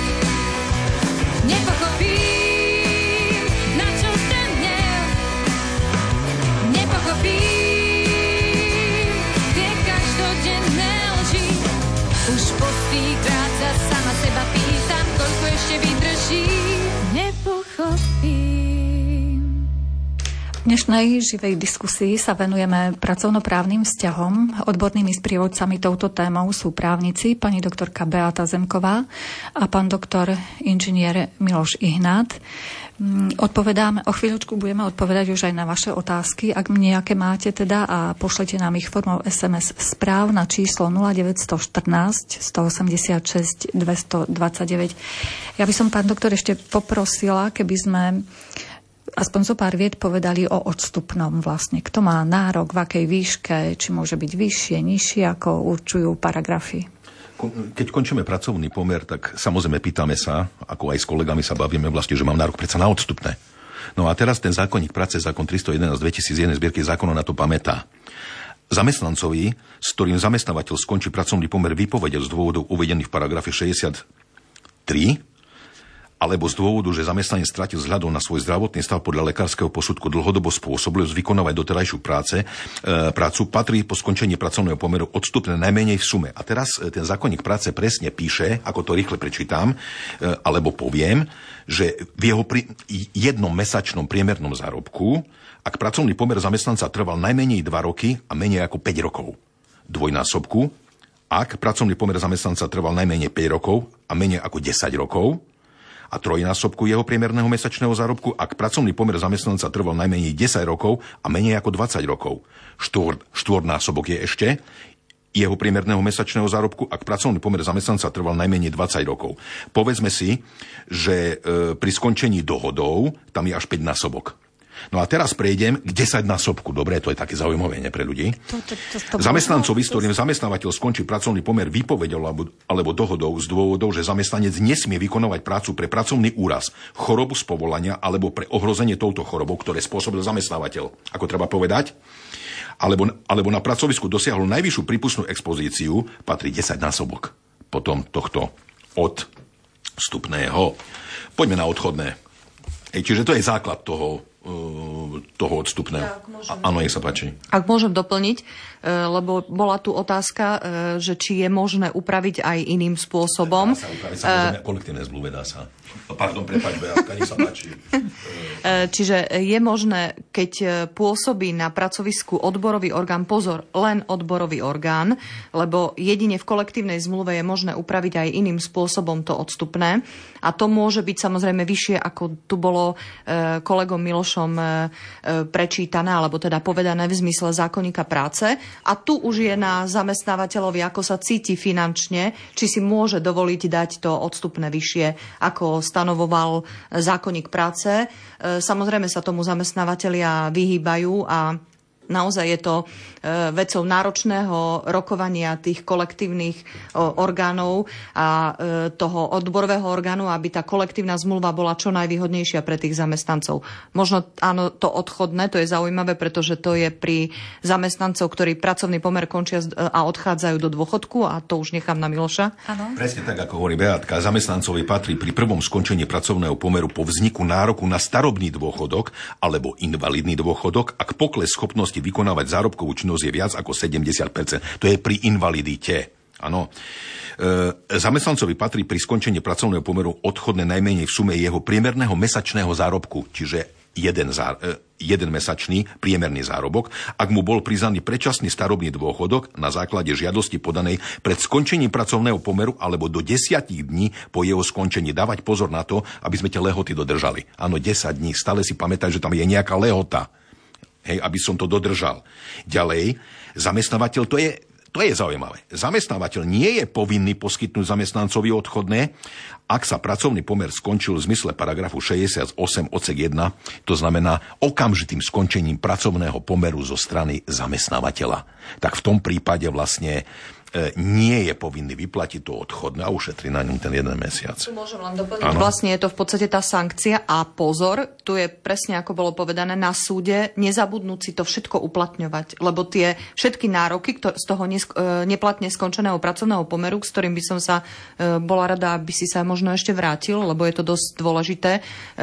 nepochopím, na čo ten hnev, nepochopím tie každodenné lži. Už po stýkrát sa sama seba pýtam, koľko ešte vydržím. Nepochopím. V dnešnej živej diskusii sa venujeme pracovnoprávnym vzťahom. Odbornými sprievodcami touto témou sú právnici pani doktorka Beata Zemková a pán doktor inžinier Miloš Ihnát. Odpovedáme, o chvíľočku budeme odpovedať už aj na vaše otázky, ak nejaké máte teda, a pošlete nám ich formou es em es správ na číslo nula deväť jedna štyri jedna osem šesť dva dva deväť. Ja by som, pán doktor, ešte poprosila, keby sme aspoň zo pár vied povedali o odstupnom vlastne. Kto má nárok, v akej výške, či môže byť vyššie, nižšie, ako určujú paragrafy? Keď končíme pracovný pomer, tak samozrejme pýtame sa, ako aj s kolegami sa bavíme vlastne, že mám nárok predsa na odstupné. No a teraz ten zákonník práce, zákon tristojedenásť dvetisícjeden zbierky zákonov na to pamätá. Zamestnancovi, s ktorým zamestnávateľ skončí pracovný pomer, vypovedel z dôvodov uvedených v paragrafe šesťdesiattri alebo z dôvodu, že zamestnanec stratil vzhľadom na svoj zdravotný stav podľa lekárskeho posudku dlhodobo spôsobilosť vykonávať doterajšiu práce, e, prácu, patrí po skončení pracovného pomeru odstupné najmenej v sume. A teraz e, ten zákonník práce presne píše, ako to rýchle prečítam, e, alebo poviem, že v jeho pri, jednom mesačnom priemernom zárobku, ak pracovný pomer zamestnanca trval najmenej dva roky a menej ako päť rokov, dvojnásobku, ak pracovný pomer zamestnanca trval najmenej päť rokov a menej ako desať rokov, a trojnásobku jeho priemerného mesačného zárobku, ak pracovný pomer zamestnanca trval najmenej desať rokov a menej ako dvadsať rokov. Štvor, štvornásobok je ešte jeho priemerného mesačného zárobku, ak pracovný pomer zamestnanca trval najmenej dvadsať rokov. Povedzme si, že e, pri skončení dohodou tam je až päťnásobok. No a teraz prejdem k desaťnásobku. Dobre, to je také zaujímavé, ne, pre ľudí. To, to, to, to Zamestnancovi, s ktorým zamestnávateľ skončí pracovný pomer výpovedou alebo, alebo dohodou z dôvodov, že zamestnanec nesmie vykonávať prácu pre pracovný úraz, chorobu z povolania alebo pre ohrozenie touto chorobou, ktoré spôsobil zamestnávateľ. Ako treba povedať? Alebo, alebo na pracovisku dosiahol najvyššiu prípustnú expozíciu, patrí desaťnásobok potom tohto odstupného. Poďme na odchodné. Ej, čiže to je základ toho, toho odstupného. Áno, nech sa páči. Ak môžem doplniť, lebo bola tu otázka, že či je možné upraviť aj iným spôsobom. Dá sa upraviť, samozrejme, kolektívne zmluve dá sa. Pardon, prepáč, Beatka, nech sa páči. Čiže je možné, keď pôsobí na pracovisku odborový orgán, pozor, len odborový orgán, lebo jedine v kolektívnej zmluve je možné upraviť aj iným spôsobom to odstupné. A to môže byť samozrejme vyššie, ako tu bolo kolegom Milošom prečítané, alebo teda povedané v zmysle zákonníka práce. A tu už je na zamestnávateľovi, ako sa cíti finančne, či si môže dovoliť dať to odstupné vyššie, ako stanovoval zákonník práce. Samozrejme sa tomu zamestnávateľia vyhýbajú a naozaj je to vecou náročného rokovania tých kolektívnych orgánov a toho odborového orgánu, aby tá kolektívna zmluva bola čo najvýhodnejšia pre tých zamestnancov. Možno áno, to odchodné, to je zaujímavé, pretože to je pri zamestnancov, ktorí pracovný pomer končia a odchádzajú do dôchodku, a to už nechám na Miloša. Áno. Presne tak, ako hovorí Beatka, zamestnancovi patrí pri prvom skončení pracovného pomeru po vzniku nároku na starobný dôchodok alebo invalidný dôchodok, ak pokles schopnosti vykonávať zárobkovú činnosť je viac ako sedemdesiat percent. To je pri invalidite. Áno. E, zamestnancovi patrí pri skončení pracovného pomeru odchodné najmenej v sume jeho priemerného mesačného zárobku, čiže jeden, zá, e, jeden mesačný priemerný zárobok, ak mu bol priznaný predčasný starobný dôchodok na základe žiadosti podanej pred skončením pracovného pomeru alebo do desať dní po jeho skončení. Dávať pozor na to, aby sme tie lehoty dodržali. Áno, desať dní. Stále si pamätaj, že tam je nejaká lehota. Hej, aby som to dodržal. Ďalej, zamestnávateľ, to je, to je zaujímavé. Zamestnávateľ nie je povinný poskytnúť zamestnancovi odchodné, ak sa pracovný pomer skončil v zmysle paragrafu šesťdesiatosem odsek jeden, to znamená okamžitým skončením pracovného pomeru zo strany zamestnávateľa. Tak v tom prípade vlastne nie je povinný vyplatiť to odchodné a ušetrí na ňom ten jeden mesiac. Tu môžem len doplniť. Ano. Vlastne je to v podstate tá sankcia a pozor, tu je presne ako bolo povedané na súde, nezabudnúť si to všetko uplatňovať, lebo tie všetky nároky z toho neplatne skončeného pracovného pomeru, s ktorým by som sa bola rada, aby si sa možno ešte vrátil, lebo je to dosť dôležité,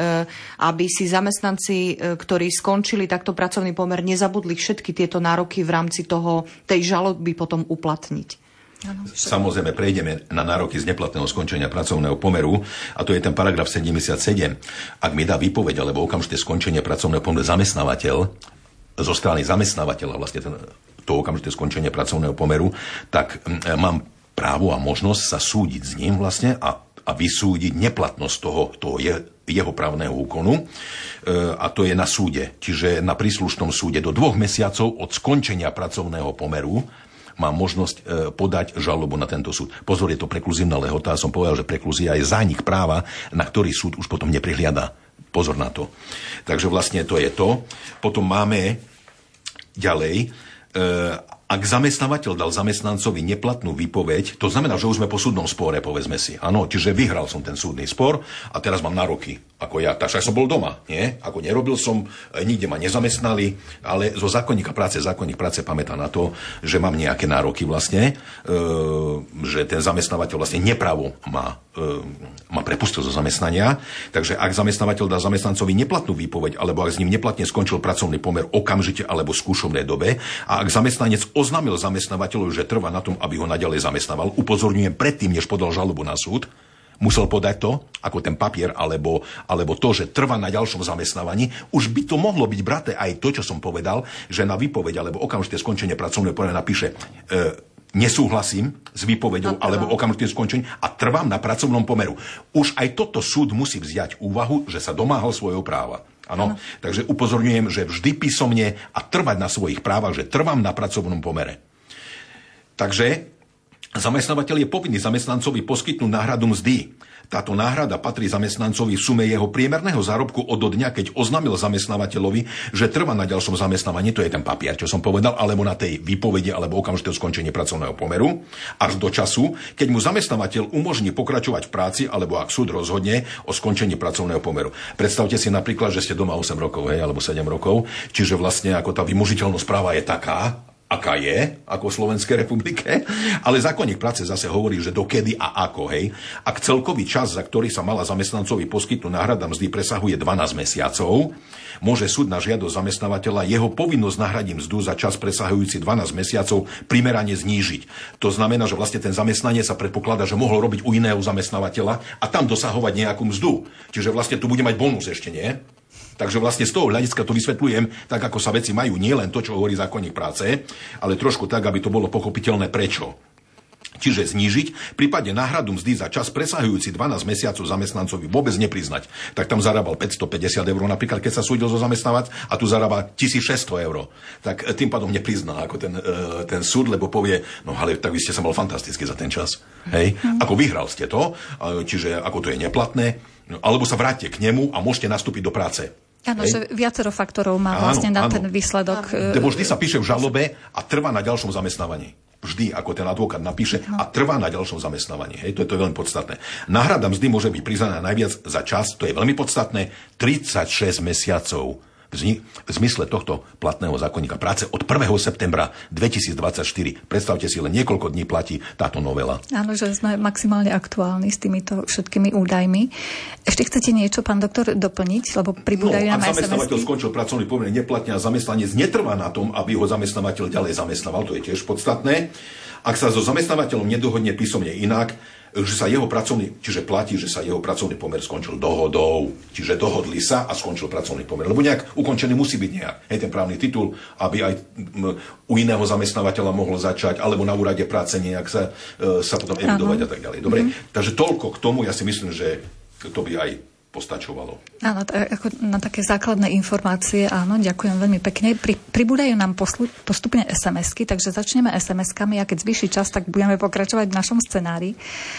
aby si zamestnanci, ktorí skončili takto pracovný pomer, nezabudli všetky tieto nároky v rámci toho, tej žaloby potom uplatniť. Samozrejme, prejdeme na nároky z neplatného skončenia pracovného pomeru, a to je ten paragraf sedemdesiatsedem. Ak mi dá výpoveď alebo okamžité skončenie pracovného pomeru zamestnávateľ zo strany zamestnávateľa, vlastne ten, to okamžité skončenie pracovného pomeru, tak mám právo a možnosť sa súdiť s ním vlastne a, a vysúdiť neplatnosť toho, toho je, jeho právneho úkonu, e, a to je na súde. Čiže na príslušnom súde do dvoch mesiacov od skončenia pracovného pomeru má možnosť e, podať žalobu na tento súd. Pozor, je to prekluzívna lehota. Som povedal, že prekluzia je zánik práva, na ktorý súd už potom neprihliada. Pozor na to. Takže vlastne to je to. Potom máme ďalej, e, Ak zamestnávateľ dal zamestnancovi neplatnú výpoveď, to znamená, že už sme po súdnom spore, povedzme si. Áno, čiže vyhral som ten súdny spor a teraz mám nároky, ako ja. Takže som bol doma, nie? Ako nerobil som, nikde ma nezamestnali, ale zo zákonníka práce, zákonník práce pamätá na to, že mám nejaké nároky vlastne, e, že ten zamestnávateľ vlastne nepravo ma, e, ma prepustil zo zamestnania. Takže ak zamestnávateľ dá zamestnancovi neplatnú výpoveď, alebo ak s ním neplatne skončil pracovný pomer okamžite alebo v skúšovnej dobe, a ak zamestnanec oznámil zamestnávateľovi, že trvá na tom, aby ho naďalej zamestnával, upozorňujem predtým, než podal žalobu na súd, musel podať to, ako ten papier, alebo, alebo to, že trvá na ďalšom zamestnávaní, už by to mohlo byť braté aj to, čo som povedal, že na výpoveď alebo okamžité skončenie pracovného pomeru napíše e, nesúhlasím s výpovedou alebo okamžitým skončením a trvám na pracovnom pomeru. Už aj toto súd musí vziať úvahu, že sa domáhal svojho práva. Áno, takže upozorňujem, že vždy písomne a trvať na svojich právach, že trvám na pracovnom pomere. Takže zamestnávateľ je povinný zamestnancovi poskytnúť náhradu mzdy. Táto náhrada patrí zamestnancovi v sume jeho priemerného zárobku od dňa, keď oznámil zamestnávateľovi, že trvá na ďalšom zamestnávaní, to je ten papier, čo som povedal, alebo na tej výpovede, alebo okamžité skončenie pracovného pomeru, až do času, keď mu zamestnávateľ umožní pokračovať v práci, alebo ak súd rozhodne o skončení pracovného pomeru. Predstavte si napríklad, že ste doma osem rokov, hej, alebo sedem rokov, čiže vlastne ako tá vymožiteľnosť práva je taká, aká je, ako v Slovenskej republike, ale zákonník práce zase hovorí, že dokedy a ako, hej. Ak celkový čas, za ktorý sa mala zamestnancovi poskytnúť náhrada mzdy, presahuje dvanásť mesiacov, môže súd na žiadosť zamestnávateľa jeho povinnosť nahradiť mzdu za čas presahujúci dvanásť mesiacov primerane znížiť. To znamená, že vlastne ten zamestnanec sa predpokladá, že mohol robiť u iného zamestnávateľa a tam dosahovať nejakú mzdu. Čiže vlastne tu bude mať bonus ešte, nie? Takže vlastne z toho hľadiska to vysvetľujem tak, ako sa veci majú, nie len to, čo hovorí zákonník práce, ale trošku tak, aby to bolo pochopiteľné prečo. Čiže znížiť, prípadne náhradu mzdy za čas presahujúci dvanásť mesiacov zamestnancovi vôbec nepriznať. Tak tam zarábal päťstopäťdesiat eur napríklad, keď sa súdil zo zamestnávať, a tu zarába tisícšesťsto eur. Tak tým pádom neprizná ako ten, ten súd, lebo povie, no ale tak vy ste sa mal fantasticky za ten čas. Hej? Mm. Ako vyhral ste to, čiže ako to je neplatné, alebo sa vráťte k nemu a môžete nastúpiť do práce. Áno, že viacero faktorov má vlastne na ten výsledok. Lebo vždy sa píše v žalobe a trvá na ďalšom zamestnávaní. Vždy, ako ten advokát napíše, no. A trvá na ďalšom zamestnávaní. Hej, to je to veľmi podstatné. Náhrada mzdy môže byť priznaná najviac za čas, to je veľmi podstatné, tridsaťšesť mesiacov. V zmysle tohto platného zákonníka práce od prvého septembra dvetisícdvadsaťštyri. Predstavte si, len niekoľko dní platí táto novela. Áno, že sme maximálne aktuálni s týmito všetkými údajmi. Ešte chcete niečo, pán doktor, doplniť? Lebo pribúdajú no, nám ak zamestnávateľ skončil pracovný pomer neplatne a zamestnanec netrvá na tom, aby ho zamestnávateľ ďalej zamestnával, to je tiež podstatné. Ak sa so zamestnávateľom nedohodne písomne inak, že sa jeho pracovný, čiže platí, že sa jeho pracovný pomer skončil dohodou. Čiže dohodli sa a skončil pracovný pomer. Lebo nejak ukončený musí byť nejak. Hej, ten právny titul, aby aj u iného zamestnávateľa mohol začať, alebo na úrade práce nejak sa, sa potom evidovať a tak ďalej. Dobre? Mm-hmm. Takže toľko k tomu, ja si myslím, že to by aj postačovalo. Áno, ako na také základné informácie, áno, ďakujem veľmi pekne. Pri, pribúdajú nám poslu, postupne es em esky, takže začneme es em eskami a keď zvýši čas, tak budeme pokračovať v našom scenári.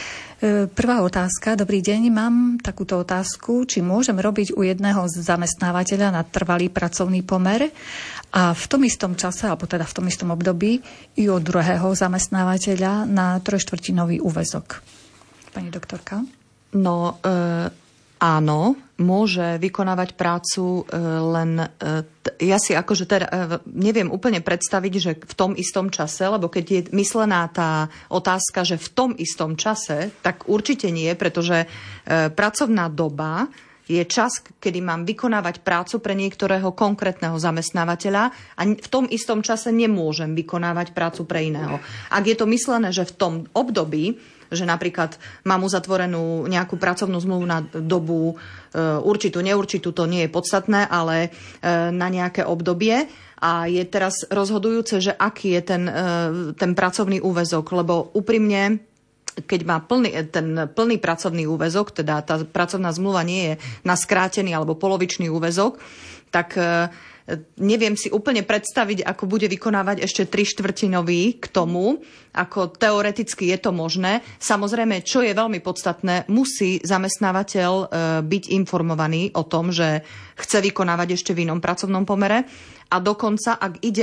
Prvá otázka. Dobrý deň, mám takúto otázku, či môžem robiť u jedného zamestnávateľa na trvalý pracovný pomer a v tom istom čase, alebo teda v tom istom období i od druhého zamestnávateľa na trojštvrtinový úväzok. Pani doktorka? No, e- áno, môže vykonávať prácu, len ja si akože teda neviem úplne predstaviť, že v tom istom čase, lebo keď je myslená tá otázka, že v tom istom čase, tak určite nie, pretože pracovná doba je čas, kedy mám vykonávať prácu pre niektorého konkrétneho zamestnávateľa a v tom istom čase nemôžem vykonávať prácu pre iného. Ak je to myslené, že v tom období, že napríklad mám uzatvorenú nejakú pracovnú zmluvu na dobu e, určitú, neurčitú, to nie je podstatné, ale e, na nejaké obdobie. A je teraz rozhodujúce, že aký je ten, e, ten pracovný úväzok, lebo úprimne, keď má plný, ten plný pracovný úväzok, teda tá pracovná zmluva nie je na skrátený alebo polovičný úväzok, tak e, neviem si úplne predstaviť, ako bude vykonávať ešte trištvrtinový k tomu, ako teoreticky je to možné. Samozrejme, čo je veľmi podstatné, musí zamestnávateľ byť informovaný o tom, že chce vykonávať ešte v inom pracovnom pomere. A dokonca, ak ide o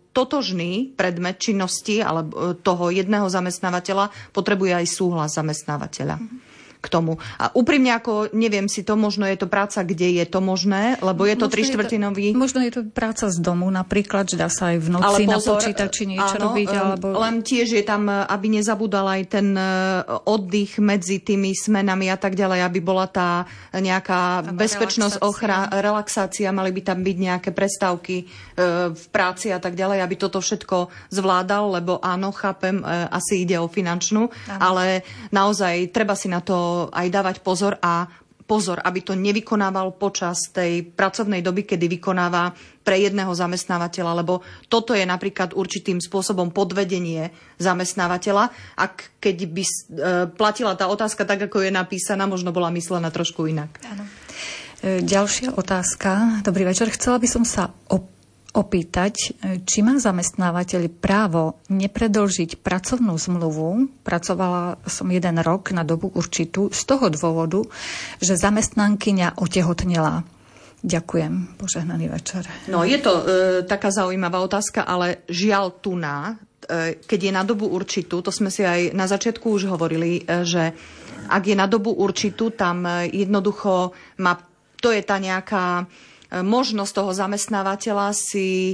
totožný predmet činnosti alebo toho jedného zamestnávateľa potrebuje aj súhlas zamestnávateľa. Mm-hmm. K tomu. A úprimne, ako neviem si to, možno je to práca, kde je to možné, lebo je to trištvrtinový... Možno je to práca z domu napríklad, že dá sa aj v noci na počítači niečo áno, robiť. Alebo... Len tiež je tam, aby nezabudal aj ten oddych medzi tými smenami a tak ďalej, aby bola tá nejaká tá bezpečnosť, ochra, relaxácia, mali by tam byť nejaké prestávky v práci a tak ďalej, aby toto všetko zvládal, lebo áno, chápem, asi ide o finančnú, áno. Ale naozaj treba si na to aj dávať pozor a pozor, aby to nevykonával počas tej pracovnej doby, kedy vykonáva pre jedného zamestnávateľa, lebo toto je napríklad určitým spôsobom podvedenie zamestnávateľa. Ak keď by e, platila tá otázka tak, ako je napísaná, možno bola myslená trošku inak. Áno. E, ďalšia otázka. Dobrý večer. Chcela by som sa op- opýtať, či má zamestnávateľ právo nepredĺžiť pracovnú zmluvu. Pracovala som jeden rok na dobu určitú z toho dôvodu, že zamestnankyňa otehotnela. Ďakujem. Požehnaný večer. No, je to e, taká zaujímavá otázka, ale žiaľ tu na, e, keď je na dobu určitú, to sme si aj na začiatku už hovorili, e, že ak je na dobu určitú, tam e, jednoducho má, to je tá nejaká možnosť toho zamestnávateľa si e,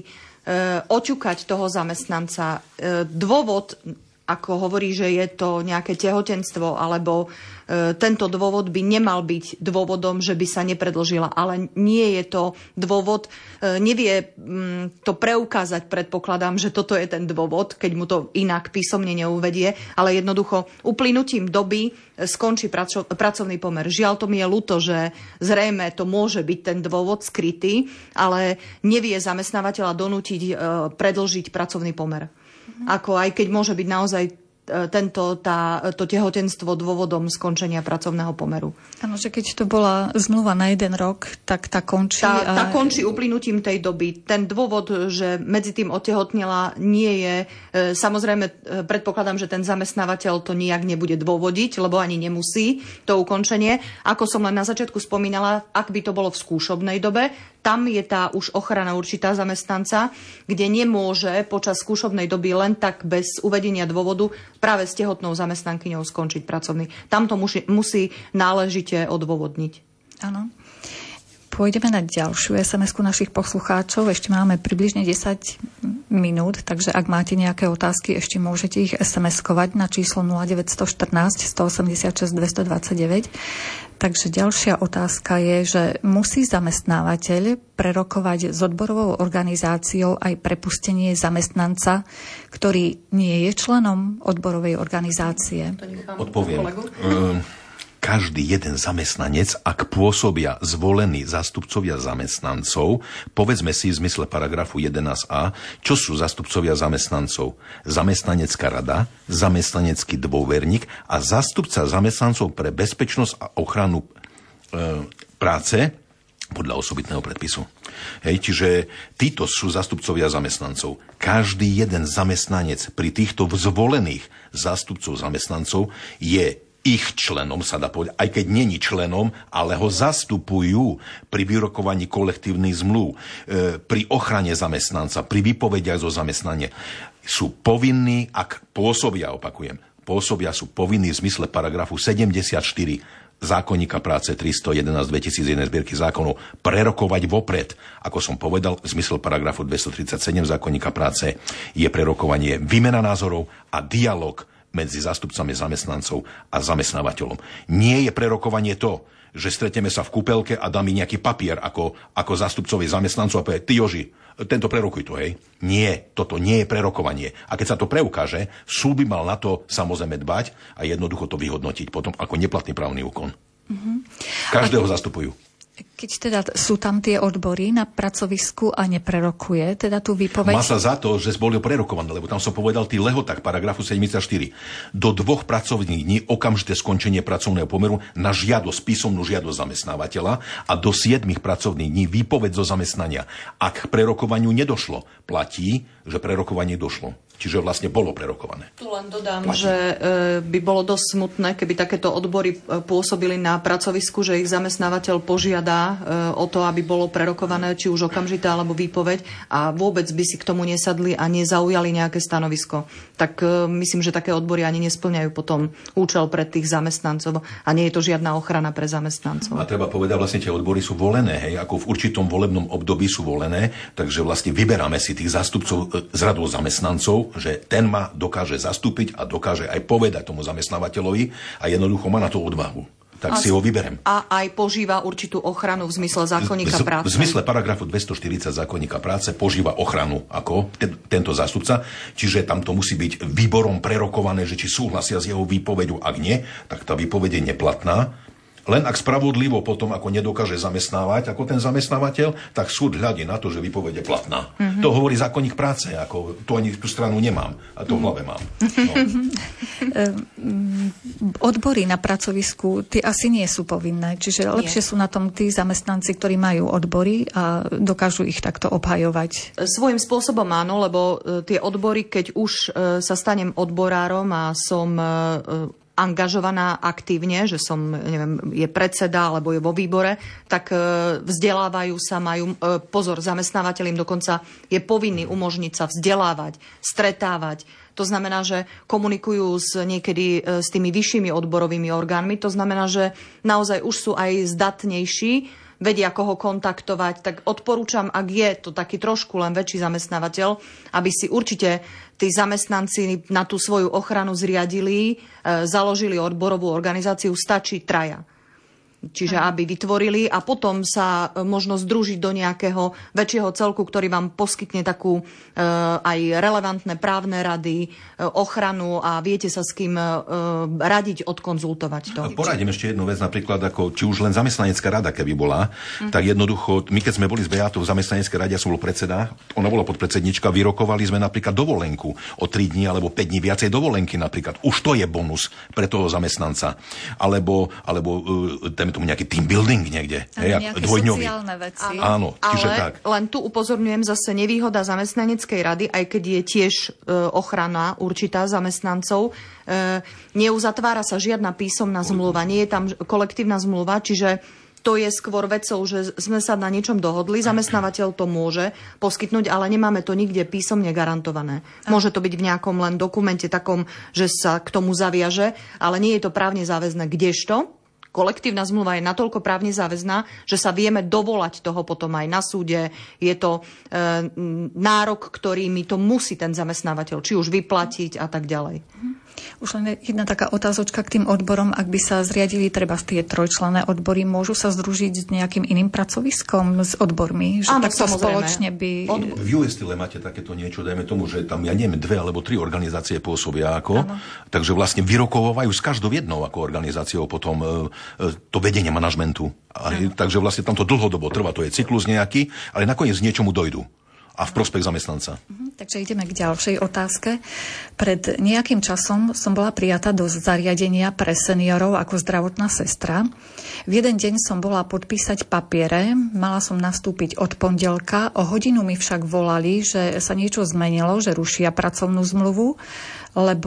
oťukať toho zamestnanca. E, dôvod, ako hovorí, že je to nejaké tehotenstvo, alebo e, tento dôvod by nemal byť dôvodom, že by sa nepredĺžila. Ale nie je to dôvod, e, nevie m, to preukázať, predpokladám, že toto je ten dôvod, keď mu to inak písomne neuvedie, ale jednoducho uplynutím doby skončí praco- pracovný pomer. Žiaľ, to mi je ľúto, že zrejme to môže byť ten dôvod skrytý, ale nevie zamestnávateľa donútiť e, predĺžiť pracovný pomer. Mhm. Ako aj keď môže byť naozaj tento, tá, to tehotenstvo dôvodom skončenia pracovného pomeru. Áno, že keď to bola zmluva na jeden rok, tak tá končí. Tá, a... tá končí uplynutím tej doby. Ten dôvod, že medzi tým otehotnela, nie je... Samozrejme, predpokladám, že ten zamestnávateľ to nijak nebude dôvodiť, lebo ani nemusí to ukončenie. Ako som len na začiatku spomínala, ak by to bolo v skúšobnej dobe, tam je tá už ochrana určitá zamestnanca, kde nemôže počas skúšobnej doby len tak bez uvedenia dôvodu práve s tehotnou zamestnankyňou skončiť pracovný. Tam to musí, musí náležite odôvodniť. Áno. Pôjdeme na ďalšiu es em esku našich poslucháčov. Ešte máme približne desať minút, takže ak máte nejaké otázky, ešte môžete ich es em eskovať na číslo nula deväť jedna štyri, jedna osem šesť, dva dva deväť. Takže ďalšia otázka je, že musí zamestnávateľ prerokovať s odborovou organizáciou aj prepustenie zamestnanca, ktorý nie je členom odborovej organizácie? Odpoviem. Každý jeden zamestnanec, ak pôsobia zvolení zástupcovia zamestnancov, povedzme si v zmysle paragrafu jedenásť a, čo sú zástupcovia zamestnancov? Zamestnanecká rada, zamestnanecký dôverník a zástupca zamestnancov pre bezpečnosť a ochranu e, práce podľa osobitného predpisu. Hej, čiže títo sú zástupcovia zamestnancov. Každý jeden zamestnanec pri týchto zvolených zástupcov zamestnancov je ich členom, sa dá povedať, aj keď není členom, ale ho zastupujú pri vyrokovaní kolektívnych zmluv, e, pri ochrane zamestnanca, pri výpovediach zo zamestnania. Sú povinní, ak pôsobia, opakujem, pôsobia sú povinní v zmysle paragrafu sedemdesiatštyri zákonníka práce tristojedenásť dvetisícjeden zbierky zákonov prerokovať vopred. Ako som povedal, v zmysle paragrafu dvestotridsaťsedem zákonníka práce je prerokovanie výmena názorov a dialog medzi zástupcami zamestnancov a zamestnávateľom. Nie je prerokovanie to, že stretneme sa v kúpelke a dá mi nejaký papier ako, ako zástupcovi zamestnancov a povie, ty Joži, tento prerokuj to, hej. Nie, toto nie je prerokovanie. A keď sa to preukáže, súd by mal na to samozrejme dbať a jednoducho to vyhodnotiť potom ako neplatný právny úkon. Mm-hmm. Každého a... zastupujú. Keď teda sú tam tie odbory na pracovisku a neprerokuje, teda tú výpoveď... Má sa za to, že boli prerokované, lebo tam som povedal tý lehotách paragrafu sedemdesiatštyri. Do dvoch pracovných dní okamžité skončenie pracovného pomeru na žiadosť, písomnú žiadosť zamestnávateľa a do siedmich pracovných dní výpoveď zo zamestnania. Ak prerokovaniu nedošlo, platí, že prerokovanie došlo. Čiže vlastne bolo prerokované. Tu len dodám, Platí. že by bolo dosť smutné, keby takéto odbory pôsobili na pracovisku, že ich zamestnávateľ požiada o to, aby bolo prerokované, či už okamžité alebo výpoveď, a vôbec by si k tomu nesadli a nezaujali nejaké stanovisko. Tak myslím, že také odbory ani nesplňajú potom účel pre tých zamestnancov a nie je to žiadna ochrana pre zamestnancov. A treba povedať, vlastne tie odbory sú volené, hej, ako v určitom volebnom období sú volené, takže vlastne vyberáme si tých zástupcov z radou zamestnancov, že ten ma dokáže zastúpiť a dokáže aj povedať tomu zamestnávateľovi a jednoducho má na to odvahu. Tak a si ho vyberem. A aj požíva určitú ochranu v zmysle zákonníka práce. V zmysle paragrafu dvestoštyridsať zákonníka práce požíva ochranu ako ten, tento zástupca, čiže tam to musí byť výborom prerokované, že či súhlasia s jeho výpovedou, ak nie, tak tá výpoveď je neplatná. Len ak spravodlivo potom, ako nedokáže zamestnávať, ako ten zamestnávateľ, tak súd hľadí na to, že výpoveď je platná. Mm-hmm. To hovorí zákonník práce, ako to ani tú stranu nemám, a to v hlave mám. No. Odbory na pracovisku, tie asi nie sú povinné, čiže nie. Lepšie sú na tom tí zamestnanci, ktorí majú odbory a dokážu ich takto obhajovať. Svojím spôsobom áno, lebo tie odbory, keď už sa stanem odborárom a som angažovaná aktívne, že som, neviem, je predseda alebo je vo výbore, tak vzdelávajú sa, majú pozor, zamestnávateľ im dokonca je povinný umožniť sa vzdelávať, stretávať. To znamená, že komunikujú s, niekedy s tými vyššími odborovými orgánmi. To znamená, že naozaj už sú aj zdatnejší, vedia, koho kontaktovať. Tak odporúčam, ak je to taký trošku len väčší zamestnávateľ, aby si určite tí zamestnanci na tú svoju ochranu zriadili, e, založili odborovú organizáciu, stačí traja. Čiže aby vytvorili a potom sa možno združiť do nejakého väčšieho celku, ktorý vám poskytne takú e, aj relevantné právne rady, e, ochranu a viete sa s kým e, radiť, odkonzultovať to. Poradím ešte jednu vec, napríklad, ako, či už len zamestnanecká rada, keby bola, mm. tak jednoducho, my keď sme boli s Beatou v zamestnaneckej rade, ja som bol predseda, ona bola podpredsednička, vyrokovali sme napríklad dovolenku o tri dni alebo päť dní viacej dovolenky napríklad. Už to je bonus pre toho zamestnanca. Alebo, alebo e, tomu nejaký team building niekde. Hej, nejaké dvojdňový. Sociálne veci. Áno, čiže ale tak. Len tu upozorňujem zase nevýhoda zamestnaneckej rady, aj keď je tiež e, ochrana určitá zamestnancov. E, neuzatvára sa žiadna písomná zmluva, nie je tam kolektívna zmluva, čiže to je skôr vecou, že sme sa na niečom dohodli, zamestnávateľ to môže poskytnúť, ale nemáme to nikde písomne garantované. Môže to byť v nejakom len dokumente takom, že sa k tomu zaviaže, ale nie je to právne záväzné. Kdežto kolektívna zmluva je natoľko právne záväzná, že sa vieme dovolať toho potom aj na súde. Je to e, nárok, ktorý mi to musí ten zamestnávateľ či už vyplatiť a tak ďalej. Už len jedna taká otázočka k tým odborom. Ak by sa zriadili treba tie trojčlenné odbory, môžu sa združiť s nejakým iným pracoviskom, s odbormi? Že áno, takto samozrejme. Spoločne by... Od... V ú es Steel máte takéto niečo, dajme tomu, že tam, ja neviem, dve alebo tri organizácie pôsobia ako, áno. Takže vlastne vyrokovávajú s každou jednou ako organizáciou potom e, e, to vedenie manažmentu. A, takže vlastne tam to dlhodobo trvá, to je cyklus nejaký, ale nakoniec niečomu dojdú. A v prospech zamestnanca. Mhm, takže ideme k ďalšej otázke. Pred nejakým časom som bola prijatá do zariadenia pre seniorov ako zdravotná sestra. V jeden deň som bola podpísať papiere, mala som nastúpiť od pondelka, o hodinu mi však volali, že sa niečo zmenilo, že rušia pracovnú zmluvu, lebo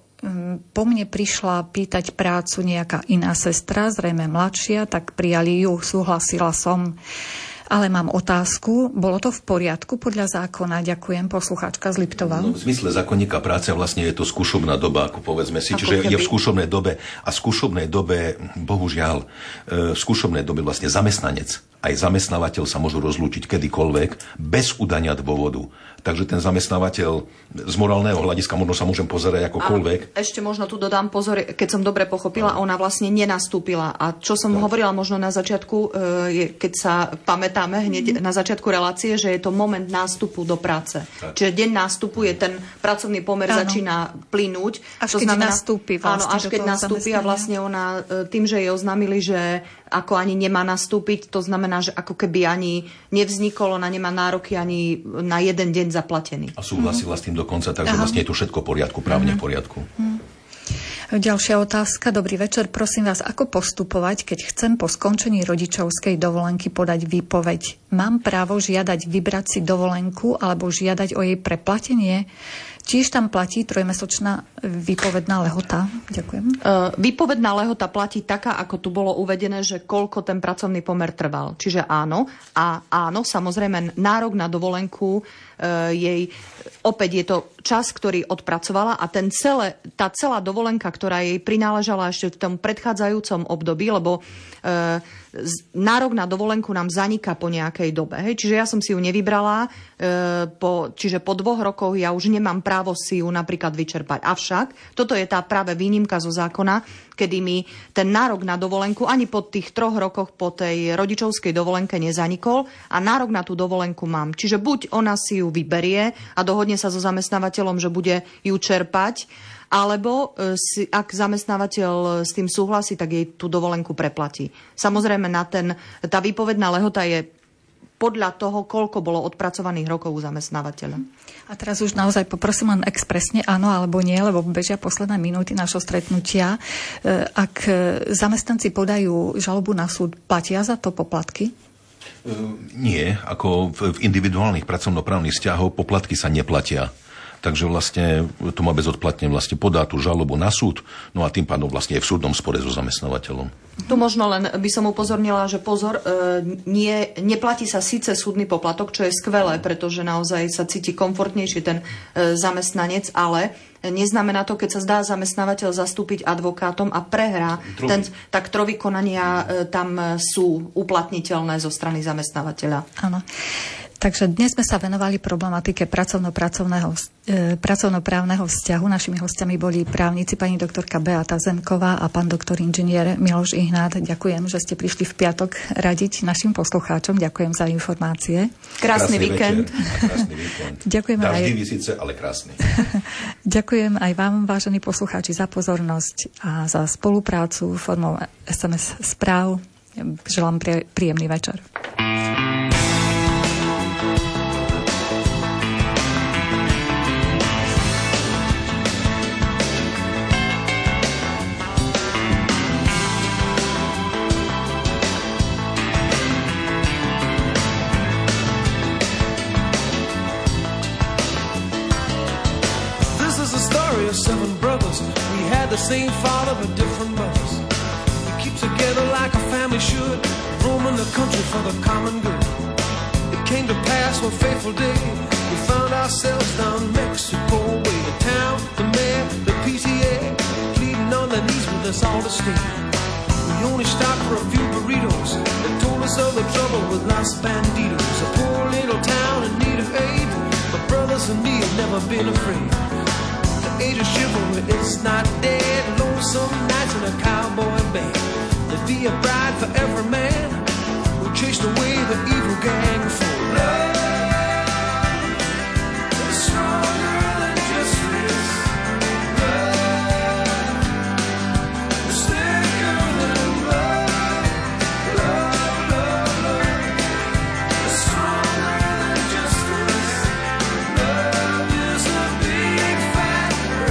po mne prišla pýtať prácu nejaká iná sestra, zrejme mladšia, tak prijali ju, súhlasila som. Ale mám otázku, bolo to v poriadku podľa zákona? Ďakujem, poslucháčka z Liptova. No, v zmysle zákonníka práce vlastne je to skúšobná doba, ako povedzme si, ako čiže keby... je v skúšobnej dobe a v skúšobnej dobe, bohužiaľ, v skúšobnej dobe vlastne zamestnanec aj zamestnávateľ sa môžu rozlúčiť kedykoľvek bez udania dôvodu. Takže ten zamestnávateľ z morálneho hľadiska možno sa môžem pozerať akokoľvek. A ešte možno tu dodám pozor, keď som dobre pochopila, a ona vlastne nenastúpila. A čo som no. hovorila možno na začiatku, je, keď sa pamätáme hneď mm. na začiatku relácie, že je to moment nástupu do práce. Tak. Čiže deň nástupu je ten pracovný pomer áno. začína plynúť. Až to keď znamená, nastúpi vlastne. Áno, až keď nastúpi a vlastne ona tým, že jej oznámili, že ako ani nemá nastúpiť, to znamená, že ako keby ani nevznikol, ona nemá nároky ani na jeden deň zaplatený. A súhlasila mm-hmm. s tým dokonca, takže Aha. vlastne je tu všetko v poriadku, právne mm-hmm. v poriadku. Mm. Ďalšia otázka. Dobrý večer. Prosím vás, ako postupovať, keď chcem po skončení rodičovskej dovolenky podať výpoveď? Mám právo žiadať vybrať si dovolenku alebo žiadať o jej preplatenie? Tiež tam platí trojmesočná výpovedná lehota. Ďakujem. Uh, výpovedná lehota platí taká, ako tu bolo uvedené, že koľko ten pracovný pomer trval. Čiže áno. A áno, samozrejme, nárok na dovolenku uh, jej, opäť je to čas, ktorý odpracovala a ten celé, tá celá dovolenka, ktorá jej prináležala ešte v tom predchádzajúcom období, lebo uh, nárok na dovolenku nám zaniká po nejakej dobe. Hej? Čiže ja som si ju nevybrala, uh, po, čiže po dvoch rokoch ja už nemám právo právo si ju napríklad vyčerpať. Avšak toto je tá práve výnimka zo zákona, kedy mi ten nárok na dovolenku ani po tých troch rokoch po tej rodičovskej dovolenke nezanikol a nárok na tú dovolenku mám. Čiže buď ona si ju vyberie a dohodne sa so zamestnávateľom, že bude ju čerpať, alebo si, ak zamestnávateľ s tým súhlasí, tak jej tú dovolenku preplatí. Samozrejme, na ten, tá výpovedná lehota je podľa toho, koľko bolo odpracovaných rokov u zamestnávateľa. A teraz už naozaj poprosím len expresne áno alebo nie, lebo bežia posledné minúty našho stretnutia. Ak zamestnanci podajú žalobu na súd, platia za to poplatky? Nie, ako v individuálnych pracovnoprávnych vzťahoch poplatky sa neplatia. Takže vlastne to má bezodplatne vlastne podá tú žalobu na súd, no a tým pádom vlastne je v súdnom spore so zamestnávateľom. Tu možno len by som upozornila, že pozor, e, nie, neplatí sa síce súdny poplatok, čo je skvelé, pretože naozaj sa cíti komfortnejšie ten e, zamestnanec, ale neznamená to, keď sa zdá zamestnávateľ zastúpiť advokátom a prehrá, ten, tak trovi konania e, tam sú uplatniteľné zo strany zamestnávateľa. Áno. Takže dnes sme sa venovali problematike pracovno-pracovného, e, pracovnoprávneho vzťahu. Našimi hostiami boli právnici pani doktorka Beata Zemková a pán doktor inžinier Miloš Ihnát. Ďakujem, že ste prišli v piatok radiť našim poslucháčom. Ďakujem za informácie. Krásny, krásny víkend. Krásny víkend. Ďakujeme aj... Daždivý síce, ale krásny. Ďakujem aj vám, vážení poslucháči, za pozornosť a za spoluprácu formou es em es správ. Želám príjemný večer. Seven brothers, we had the same father but different mothers. We keep together like a family should, roaming the country for the common good. It came to pass one fateful day, we found ourselves down Mexico way. The town, the mayor, the P T A, pleading on their knees with us all to stay. We only stopped for a few burritos, they told us of the trouble with Los Banditos. A poor little town in need of aid, but brothers and me have never been afraid. Age of chivalry is not dead. Lonesome nights in a cowboy band. There'd be a bride for every man who chased away the evil gang for love. It's stronger than justice. Love is thicker than blood. Love, love, love. It's stronger than justice. Love is a big fat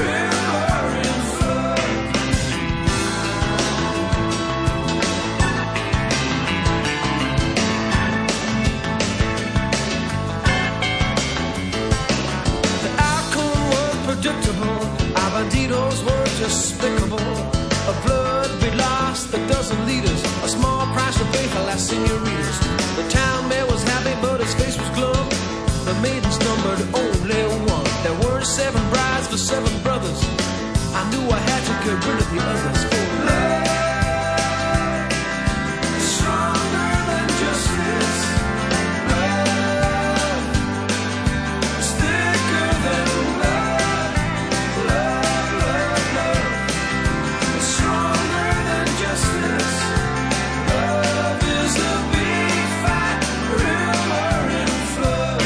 predictable, our banditos were despicable. A blood we lost, a dozen leaders, a small price to pay for last senoritas. The town mayor was happy, but his face was glum. The maidens numbered only one. There were seven brides for seven brothers. I knew I had to get rid of the others. For love is stronger than justice. Love is thicker than blood. Love, love, love is stronger than justice. Love is the big fat river in flood.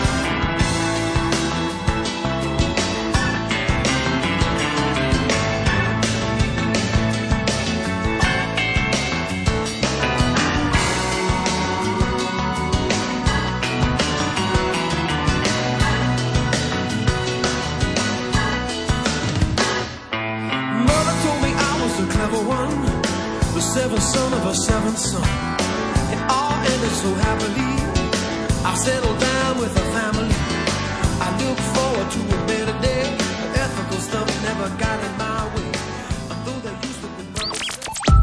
Mother told me I was the clever one, the seventh son of a seventh son. It all ended so happily. I settled down with a family.